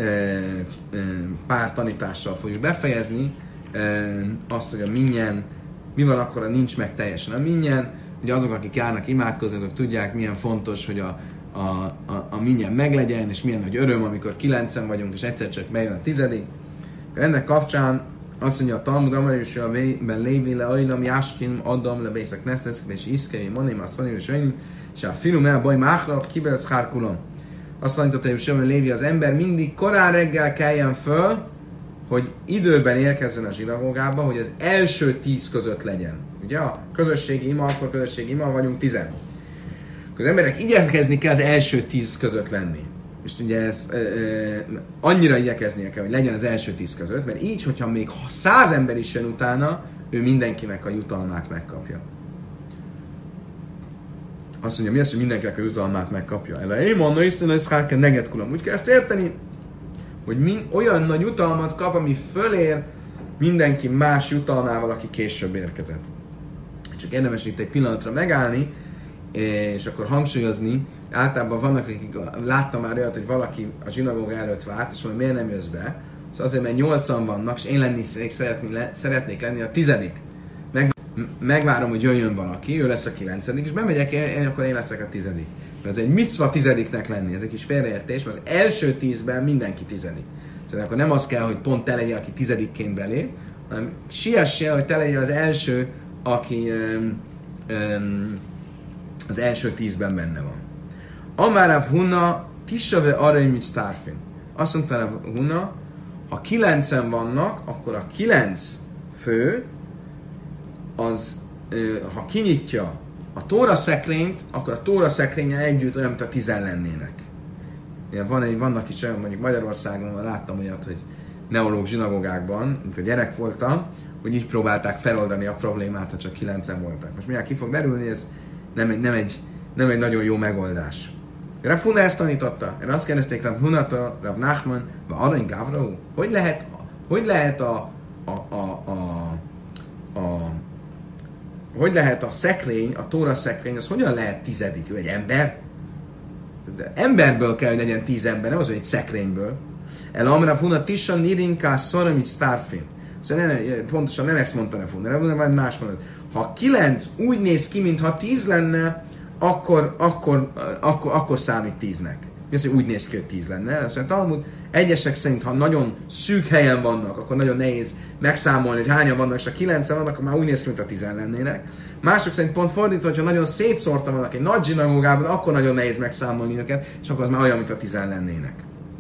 pár tanítással fogjuk befejezni azt, hogy a minnyen, mi van akkor, ha nincs meg teljesen a minnyen. Ugye azok, akik járnak imádkozni, azok tudják, milyen fontos, hogy a minnyen meglegyen, és milyen nagy öröm, amikor 9-en vagyunk, és egyszer csak bejön a 10. Ennek kapcsán azt mondja a Talmud, Amarisőben Lévi le Ajlam, Jáskin, Adam, le Bészak Neszeszk, és Iszkei, Monim, Asszonim, és Önim, és a finom el baj máhrap, kibelsz hárkulom. Azt mondta, hogy Sömen Lévi, az ember mindig korán reggel keljen föl, hogy időben érkezzen a zsinagógába, hogy az első 10 között legyen. Ugye a közösségi ima, akkor közösségi ima vagyunk 10. Az emberek igyekezni kell az első 10 között lenni. És ugye ez annyira igyekeznie kell, hogy legyen az első 10 között, mert így, hogyha még 100 ember is jön utána, ő mindenkinek a jutalmát megkapja. Azt mondja, mi az, hogy mindenkinek a jutalmát megkapja? Elején mondja, hiszen ez hárke neget kulam. Úgy kell ezt érteni, hogy olyan nagy jutalmat kap, ami fölér mindenki más jutalmával, aki később érkezett. Csak érdemes itt egy pillanatra megállni, és akkor hangsúlyozni, általában vannak, akik láttam már olyat, hogy valaki a zsinagóga előtt várt, és mondja, miért nem jössz be? Szóval azért, mert 8-an vannak, és én szeretnék lenni a 10. Megvárom, hogy jöjjön valaki, ő lesz a 9. és bemegyek, akkor én leszek a 10. Mert ez egy micva 10-nek lenni, ez egy kis félreértés, mert az első 10-ben mindenki 10. Szóval akkor nem az kell, hogy pont te legyél, aki 10-ként belép, hanem siessél, hogy te legyél az első, aki az első 10-ben benne van. Amárav Huna tisave arany mit starfin. Azt mondta Rav Huna, ha 9-en vannak, akkor a 9 fő, az, ha kinyitja a tóra szekrényt, akkor a tóra szekrénye együtt olyan, mint a 10 lennének. Vannak is olyan, mondjuk Magyarországon láttam olyat, hogy neológ zsinagógákban, amikor gyerek voltam, hogy így próbálták feloldani a problémát, ha csak 9-en voltak. Most mindjárt ki fog derülni, ez nem egy nagyon jó megoldás. Rav Huna ezt tanította. Erre azt kérdezték Rav Hunától, Rav Nachman, vagy Arany Gavrau, hogy lehet a szekrény, a tóra szekrény, az hogyan lehet 10? Ő egy ember? De emberből kell, hogy legyen 10 ember, nem az, hogy egy szekrényből. El amra funa tissa nirinká szarami starfin. Szóval pontosan nem ezt mondta Rav Huna, Rav Huna majd más mondott. Ha 9 úgy néz ki, mintha 10 lenne, akkor számít 10-nek. Mi az, hogy úgy néz ki, hogy 10 lenne? Azt mondja, Talmud, egyesek szerint, ha nagyon szűk helyen vannak, akkor nagyon nehéz megszámolni, hogy hányan vannak, és ha 9 vannak, akkor már úgy néz ki, mint a 10 lennének. Mások szerint pont fordítva, hogyha nagyon szétszórtan vannak egy nagy zsinagógában, akkor nagyon nehéz megszámolni őket, és akkor az már olyan, mint a 10 lennének.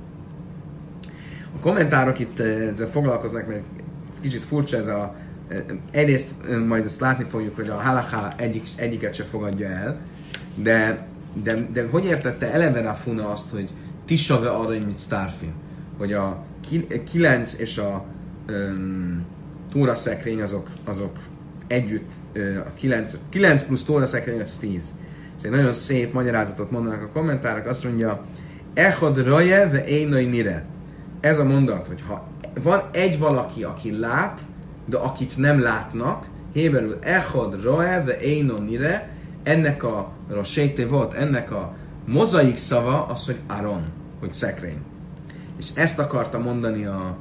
A kommentárok itt ezzel foglalkoznak, mert kicsit furcsa ez a... Egyrészt majd ezt látni fogjuk, hogy a halaká egyiket se fogadja el, de hogy értette eleve Rav Huna azt, hogy tisave arany mit starfin? Hogy a 9 és a tóra szekrény azok együtt, a 9 plusz tóra szekrény az 10. És egy nagyon szép magyarázatot mondanak a kommentárok, azt mondja, Echad raje ve énai nire. Ez a mondat, hogy ha van egy valaki, aki lát, de akit nem látnak, héberül Echad raje ve énai nire, ennek a rosété volt, ennek a mozaik szava az, hogy Áron, hogy szekrény. És ezt akarta mondani a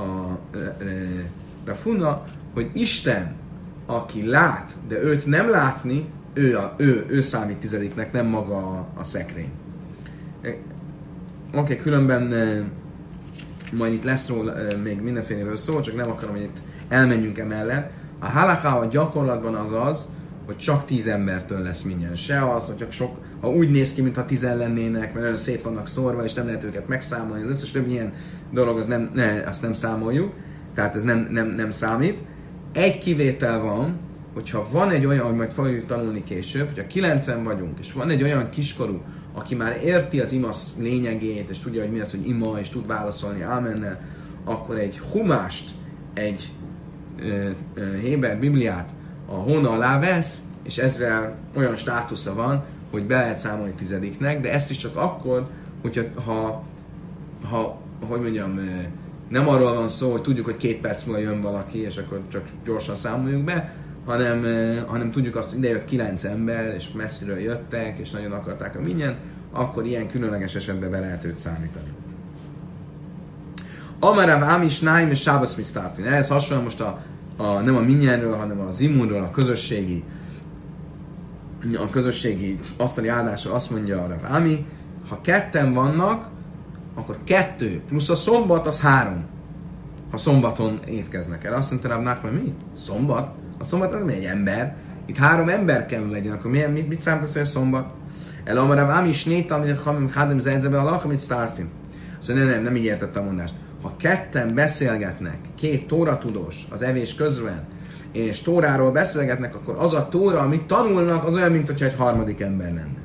Rav Huna, hogy Isten, aki lát, de őt nem látni, ő számít 10-nek, nem maga a szekrény. Oké, különben majd itt lesz róla még mindenféleről szó, csak nem akarom, hogy itt elmenjünk emellett. A halaká a gyakorlatban az, hogy csak 10 embertől lesz minden. Se az, hogy csak sok, ha úgy néz ki, mintha 10 lennének, mert olyan szét vannak szórva, és nem lehet őket megszámolni. Az összes több ilyen dolog, azt nem számoljuk, tehát ez nem számít. Egy kivétel van, hogyha van egy olyan, hogy majd fogjuk tanulni később, hogyha 9-en vagyunk, és van egy olyan kiskorú, aki már érti az ima lényegét, és tudja, hogy mi az, hogy ima, és tud válaszolni ámennel, akkor egy humást, egy héber bibliát a hóna alá vesz, és ezzel olyan státusza van, hogy be lehet számolni 10-nek, de ezt is csak akkor, hogyha hogy mondjam, nem arról van szó, hogy tudjuk, hogy 2 perc múlva jön valaki, és akkor csak gyorsan számoljuk be, hanem tudjuk azt, hogy ide jött 9 ember, és messziről jöttek, és nagyon akarták a minyen, akkor ilyen különleges esetben be lehet őt számítani. Amarav Amis Naim és Sábasz Misztárfin. Ehhez hasonlóan most nem a minyenről, hanem a zimunról, a közösségi asztali áldásról azt mondja a Rav Ami, ha 2 vannak, akkor 2 plusz a szombat, az 3. Ha szombaton étkeznek el. Azt mondta Rav Nachman, mi? Szombat? A szombat az nem egy ember. Itt 3 ember kell legyen, akkor mit számít az, hogy a szombat? El Amarav Ami snét, amit Hamim Chadem Zedzebe Allah, amit Starfim. Azt mondja, nem így értette a mondást. Ha 2 beszélgetnek, 2 tóratudós az evés közben, és tóráról beszélgetnek, akkor az a tóra, amit tanulnak, az olyan, mint hogyha egy harmadik ember lenne.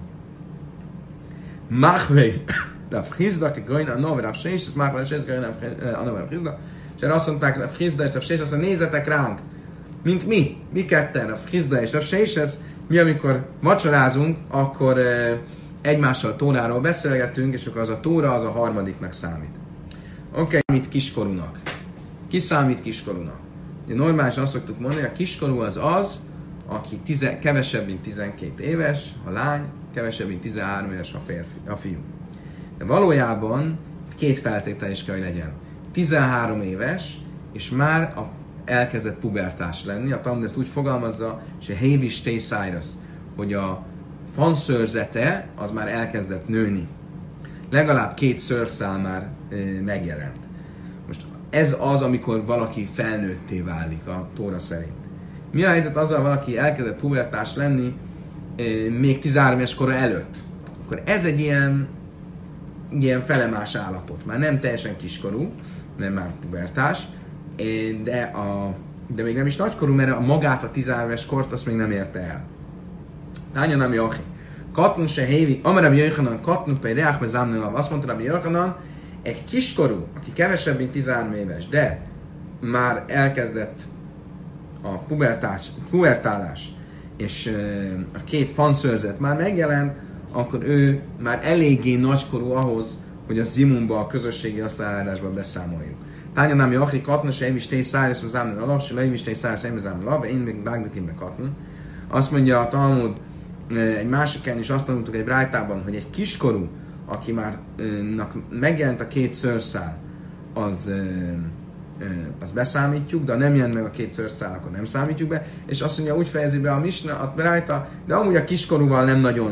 Machvei, Rav Chizda, ki Goyn, a Nov, Rav Sés, ez Machvei, Sés, Goyn, a Nov, Rav Chizda, és erre azt mondták, Rav Chizda és Rav Sés, azt mondja, nézzetek ránk, mint mi 2, Rav Chizda és Rav Sés, mi amikor vacsorázunk, akkor egymással tóráról beszélgetünk, és akkor az a tóra, az a harmadiknak számít. Oké, mit kiskorúnak? Ki számít kiskorúnak? Ugye normálisan azt szoktuk mondani, hogy a kiskorú az, aki kevesebb, mint 12 éves, a lány, kevesebb, mint 13 éves a fiú. De valójában 2 feltétel is kell, hogy legyen. 13 éves, és már elkezdett pubertás lenni. A Talmud ezt úgy fogalmazza, és a Hévis Cyrus, hogy a fanszőrzete az már elkezdett nőni. Legalább 2 szőrszál már megjelent. Most ez az, amikor valaki felnőtté válik a Tóra szerint. Mi a helyzet azzal, valaki elkezdett pubertás lenni még 13 éves kora előtt? Akkor ez egy ilyen felemás állapot. Már nem teljesen kiskorú, nem már pubertás, de még nem is nagykorú, mert magát a 13 éves kort azt még nem érte el. Tánya nem Jochi. Katnun se hévi, Amarabi Jöjhanan, Katnun pej reákme zámnőlav. Azt mondta Rabbi Jöjhanan, egy kiskorú, aki kevesebb, mint 13 éves, de már elkezdett a pubertálás, és a 2 fanszőrzet már megjelent, akkor ő már eléggé nagykorú ahhoz, hogy a zimunba, a közösségi asztaláldásba beszámoljuk. Tánya nem Jochi, Katnun se hévi, stej szájresz, me zámnőlav, se lehévi, stej szájresz, me zámnőlav, én még Bagdakimbe Katnun. Azt mondja a Talmud, egy másik helyen is azt tanultuk egy brájtában, hogy egy kiskorú, aki már megjelent a 2 szőrszál, az beszámítjuk, de ha nem jelent meg a 2 szőrszál, akkor nem számítjuk be, és azt mondja, úgy fejezi be a misna, a brájta, de amúgy a kiskorúval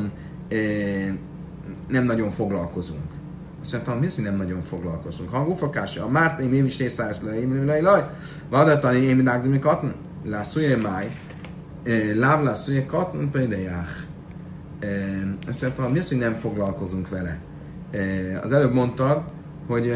nem nagyon foglalkozunk. Azt mondtam, mi az, hogy nem nagyon foglalkozunk? Ha gufakása, a Mártai én is tészállsz le, én vadatani, én mindágdimi katn, lászulj máj, lászulj katn, példájách. Azt mondtam, mi az, hogy nem foglalkozunk vele? Az előbb mondtad, hogy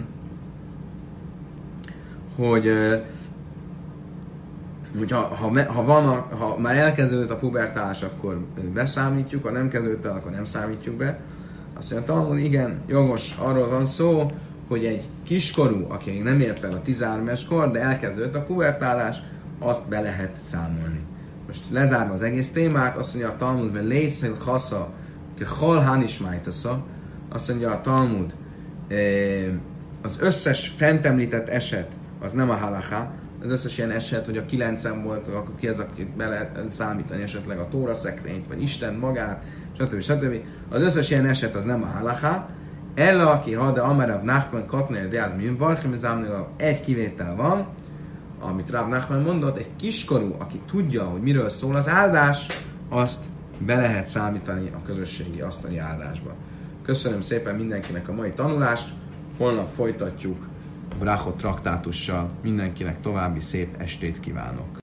ha már elkezdődött a pubertálás, akkor beszámítjuk, ha nem kezdődött el, akkor nem számítjuk be. Azt mondtam, igen, jogos, arról van szó, hogy egy kiskorú, aki nem ért el a 13 éves kor, de elkezdődött a pubertálás, azt be lehet számolni. Most lezárva az egész témát, azt mondja a Talmudban, Lészél Chasza, ke Chol Hanismájtasza, azt mondja a Talmud, az összes fent említett eset, az nem a halaká, az összes ilyen eset, hogy a 9-en volt, akkor ki az, akit be lehet számítani esetleg a Tóra szekrényt, vagy Isten magát, stb. Az összes ilyen eset az nem a halaká. Ella, aki de Amarav Nachman Katnél Deál Műn Varchim Zámnél, egy kivétel van, amit Rav Nachman mondott, egy kiskorú, aki tudja, hogy miről szól az áldás, azt be lehet számítani a közösségi asztali áldásba. Köszönöm szépen mindenkinek a mai tanulást, holnap folytatjuk a Brachot traktátussal, mindenkinek további szép estét kívánok!